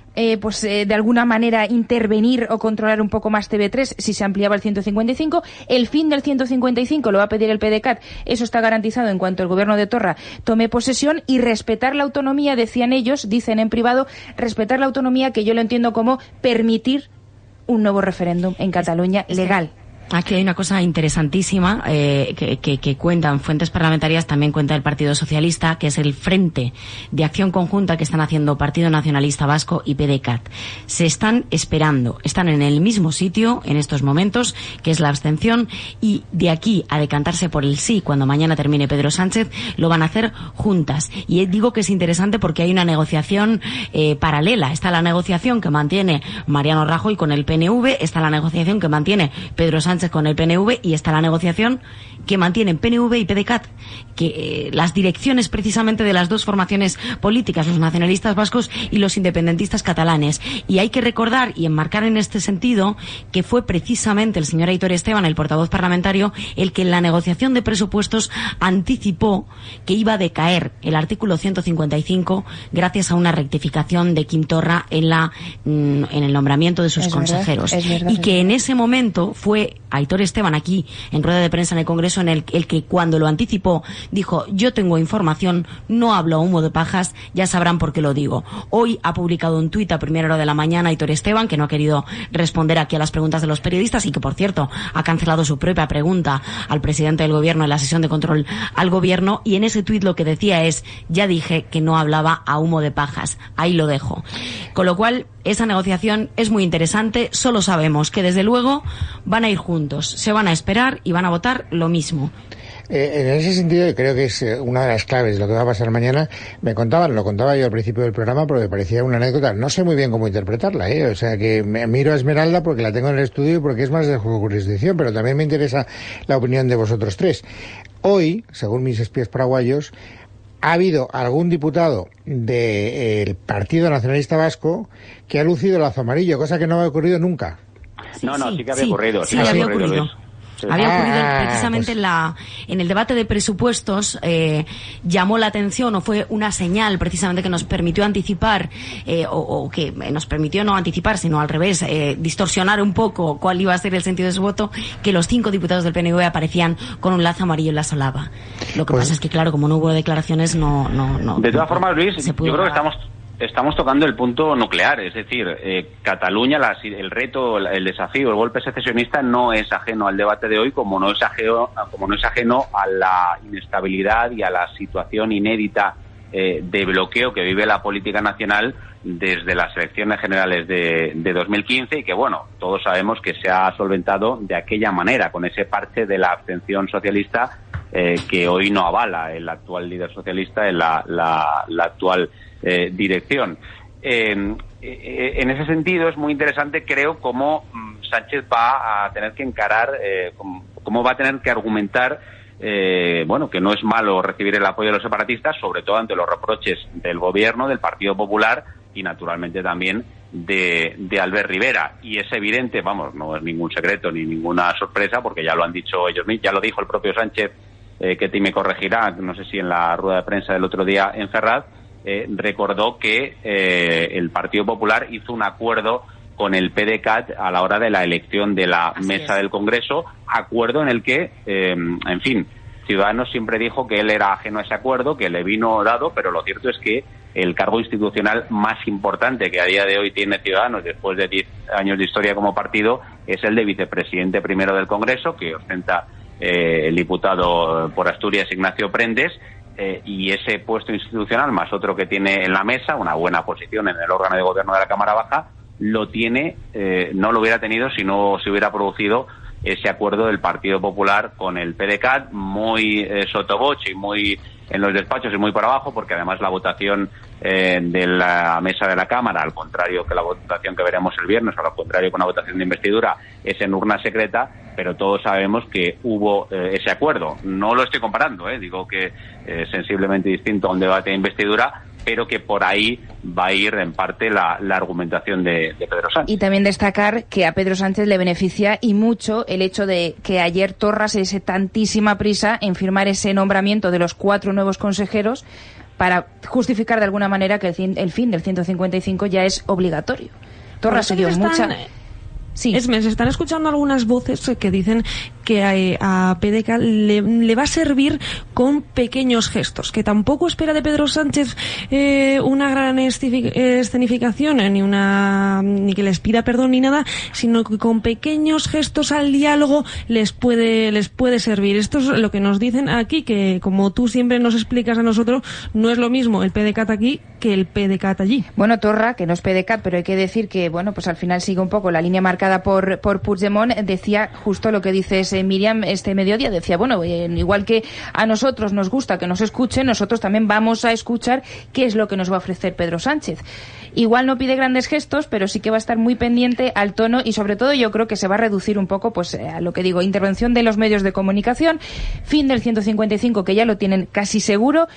de alguna manera intervenir o controlar un poco más TV3 si se ampliaba el 155. El fin del 155 lo va a pedir el PDeCAT. Eso está garantizado en cuanto el gobierno de Torra tome posesión, y respetar la autonomía, decían ellos, dicen en privado, respetar la autonomía, que yo lo entiendo como permitir un nuevo referéndum en Cataluña legal. Aquí hay una cosa interesantísima que cuentan fuentes parlamentarias, también cuenta el Partido Socialista, que es el frente de acción conjunta que están haciendo Partido Nacionalista Vasco y PDeCAT. Se están esperando, están en el mismo sitio en estos momentos, que es la abstención, y de aquí a decantarse por el sí cuando mañana termine Pedro Sánchez, lo van a hacer juntas. Y digo que es interesante porque hay una negociación paralela. Está la negociación que mantiene Mariano Rajoy con el PNV, está la negociación que mantiene Pedro Sánchez con el PNV, y está la negociación que mantienen PNV y PDeCAT, que las direcciones precisamente de las dos formaciones políticas, los nacionalistas vascos y los independentistas catalanes. Y hay que recordar y enmarcar en este sentido que fue precisamente el señor Aitor Esteban, el portavoz parlamentario, el que en la negociación de presupuestos anticipó que iba a decaer el artículo 155 gracias a una rectificación de Quim Torra en el nombramiento de sus consejeros. Y que en ese momento fue Aitor Esteban, aquí en rueda de prensa en el Congreso, en el que cuando lo anticipó dijo: yo tengo información, no hablo a humo de pajas, ya sabrán por qué lo digo. Hoy ha publicado un tuit a primera hora de la mañana Aitor Esteban, que no ha querido responder aquí a las preguntas de los periodistas y que, por cierto, ha cancelado su propia pregunta al presidente del Gobierno en la sesión de control al Gobierno, y en ese tuit lo que decía es: ya dije que no hablaba a humo de pajas, ahí lo dejo. Con lo cual, esa negociación es muy interesante. Solo sabemos que desde luego van a ir juntos, se van a esperar y van a votar lo mismo. En ese sentido, creo que es una de las claves de lo que va a pasar mañana. Lo contaba yo al principio del programa porque me parecía una anécdota. No sé muy bien cómo interpretarla, O sea, que me miro a Esmeralda porque la tengo en el estudio y porque es más de jurisdicción, pero también me interesa la opinión de vosotros tres. Hoy, según mis espías paraguayos, ha habido algún diputado del Partido Nacionalista Vasco que ha lucido el lazo amarillo, cosa que no ha ocurrido nunca. Sí que había ocurrido. Sí, había ocurrido. Sí. Había ocurrido precisamente en el debate de presupuestos, llamó la atención, o fue una señal precisamente que nos permitió anticipar, o que nos permitió no anticipar, sino al revés, distorsionar un poco cuál iba a ser el sentido de su voto, que los 5 diputados del PNV aparecían con un lazo amarillo en la solapa. Lo que pasa es que, claro, como no hubo declaraciones, no. De todas formas, Luis, yo creo que estamos tocando el punto nuclear, es decir, Cataluña, el reto, el desafío, el golpe secesionista no es ajeno al debate de hoy, como no es ajeno a la inestabilidad y a la situación inédita de bloqueo que vive la política nacional desde las elecciones generales de 2015, y que, bueno, todos sabemos que se ha solventado de aquella manera, con ese parche de la abstención socialista que hoy no avala el actual líder socialista en la actual dirección. En ese sentido es muy interesante, creo, cómo Sánchez va a tener que encarar, cómo va a tener que argumentar bueno, que no es malo recibir el apoyo de los separatistas, sobre todo ante los reproches del gobierno, del Partido Popular y naturalmente también de Albert Rivera. Y es evidente, vamos, no es ningún secreto ni ninguna sorpresa, porque ya lo han dicho ellos mismos, ya lo dijo el propio Sánchez, que te me corregirá, no sé si en la rueda de prensa del otro día en Ferraz, recordó que el Partido Popular hizo un acuerdo con el PDeCAT a la hora de la elección de la mesa del Congreso, acuerdo en el que, en fin, Ciudadanos siempre dijo que él era ajeno a ese acuerdo, que le vino dado, pero lo cierto es que el cargo institucional más importante que a día de hoy tiene Ciudadanos, después de 10 años de historia como partido, es el de vicepresidente primero del Congreso, que ostenta el diputado por Asturias Ignacio Prendes, y ese puesto institucional, más otro que tiene en la mesa, una buena posición en el órgano de gobierno de la Cámara Baja, lo tiene, no lo hubiera tenido si no se hubiera producido ese acuerdo del Partido Popular con el PDeCAT, muy sotoboche y muy en los despachos y muy por abajo, porque además la votación de la mesa de la Cámara, al contrario que la votación que veremos el viernes, o al contrario que una votación de investidura, es en urna secreta, pero todos sabemos que hubo ese acuerdo. No lo estoy comparando, digo que sensiblemente distinto a un debate de investidura, pero que por ahí va a ir en parte la argumentación de Pedro Sánchez. Y también destacar que a Pedro Sánchez le beneficia y mucho el hecho de que ayer Torra se diese tantísima prisa en firmar ese nombramiento de los 4 nuevos consejeros para justificar de alguna manera que el fin del 155 ya es obligatorio. Torra se dio mucha... Sí. Se están escuchando algunas voces que dicen que a PDeCAT le va a servir con pequeños gestos, que tampoco espera de Pedro Sánchez una gran escenificación, ni que les pida perdón ni nada, sino que con pequeños gestos al diálogo les puede servir. Esto es lo que nos dicen aquí, que como tú siempre nos explicas a nosotros, no es lo mismo el PDeCAT aquí que el PDeCAT allí. Bueno, Torra, que no es PDeCAT, pero hay que decir que, bueno, pues al final sigue un poco la línea marcada por Puigdemont, decía justo lo que dices, Miriam, este mediodía, decía, bueno, igual que a nosotros nos gusta que nos escuchen, nosotros también vamos a escuchar qué es lo que nos va a ofrecer Pedro Sánchez. Igual no pide grandes gestos, pero sí que va a estar muy pendiente al tono y sobre todo yo creo que se va a reducir un poco pues a lo que digo, intervención de los medios de comunicación, fin del 155 que ya lo tienen casi seguro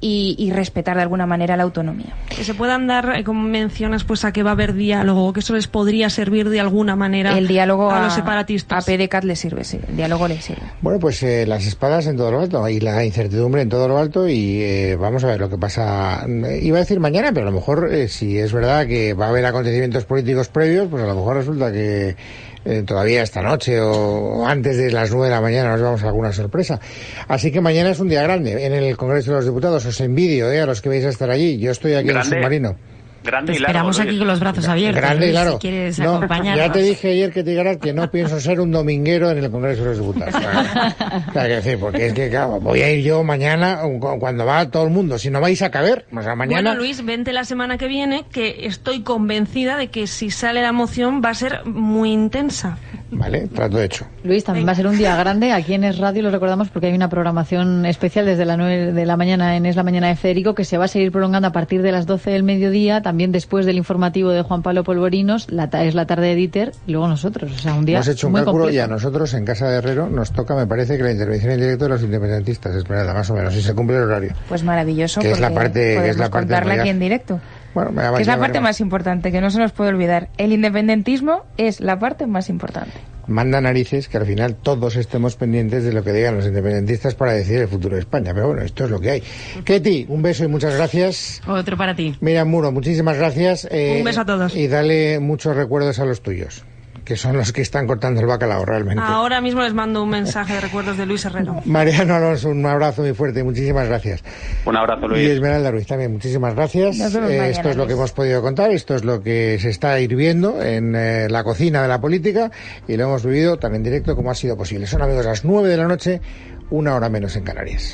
y respetar de alguna manera la autonomía. Que se puedan dar, como mencionas, pues a que va a haber diálogo, que eso les podría servir de alguna manera el diálogo a los separatistas. A PDeCAT le sirve, sí, el diálogo le sirve. Bueno, pues las espadas en todo lo alto y la incertidumbre en todo lo alto y vamos a ver lo que pasa. Iba a decir mañana, pero a lo mejor si es verdad que va a haber acontecimientos políticos previos, pues a lo mejor resulta que todavía esta noche o antes de las 9 de la mañana nos vamos a alguna sorpresa. Así que mañana es un día grande en el Congreso de los Diputados. Os envidio a los que vais a estar allí. Yo estoy aquí grande. En el submarino. Grande y largo. Esperamos aquí con los brazos abiertos. Grande y largo. Si quieres acompañarnos. Ya te dije ayer que te dijeras que no pienso ser un dominguero en el Congreso de los Diputados. Claro que sí, porque es que claro, voy a ir yo mañana cuando va todo el mundo. Si no vais a caber, o sea, mañana... Bueno, Luis, vente la semana que viene, que estoy convencida de que si sale la moción va a ser muy intensa. Vale, trato hecho. Luis, también va a ser un día grande. Aquí en Es Radio lo recordamos porque hay una programación especial desde las 9 de la mañana en Es la Mañana de Federico, que se va a seguir prolongando a partir de las 12 del mediodía, también después del informativo de Juan Pablo Polvorinos, es la tarde de Dieter y luego nosotros. O sea, un día hemos hecho un cálculo completo. Y a nosotros en Casa de Herrero nos toca, me parece, que la intervención en directo de los independentistas, esperada más o menos, si se cumple el horario. Pues maravilloso, que es la parte, podemos que es la parte contarla aquí en directo. Bueno, que es la parte más importante, que no se nos puede olvidar. El independentismo es la parte más importante. Manda narices que al final todos estemos pendientes de lo que digan los independentistas para decidir el futuro de España. Pero bueno, esto es lo que hay. Ketty, un beso y muchas gracias. Otro para ti. Miriam Muro, muchísimas gracias. Un beso a todos. Y dale muchos recuerdos a los tuyos, que son los que están cortando el bacalao realmente. Ahora mismo les mando un mensaje de recuerdos de Luis Herrero. Mariano Alonso, un abrazo muy fuerte, muchísimas gracias. Un abrazo, Luis. Y Esmeralda Ruiz también, muchísimas gracias. Esto es lo que hemos podido contar, esto es lo que se está hirviendo en la cocina de la política y lo hemos vivido tan en directo como ha sido posible. Son, amigos, las 9 de la noche, 1 hora menos en Canarias.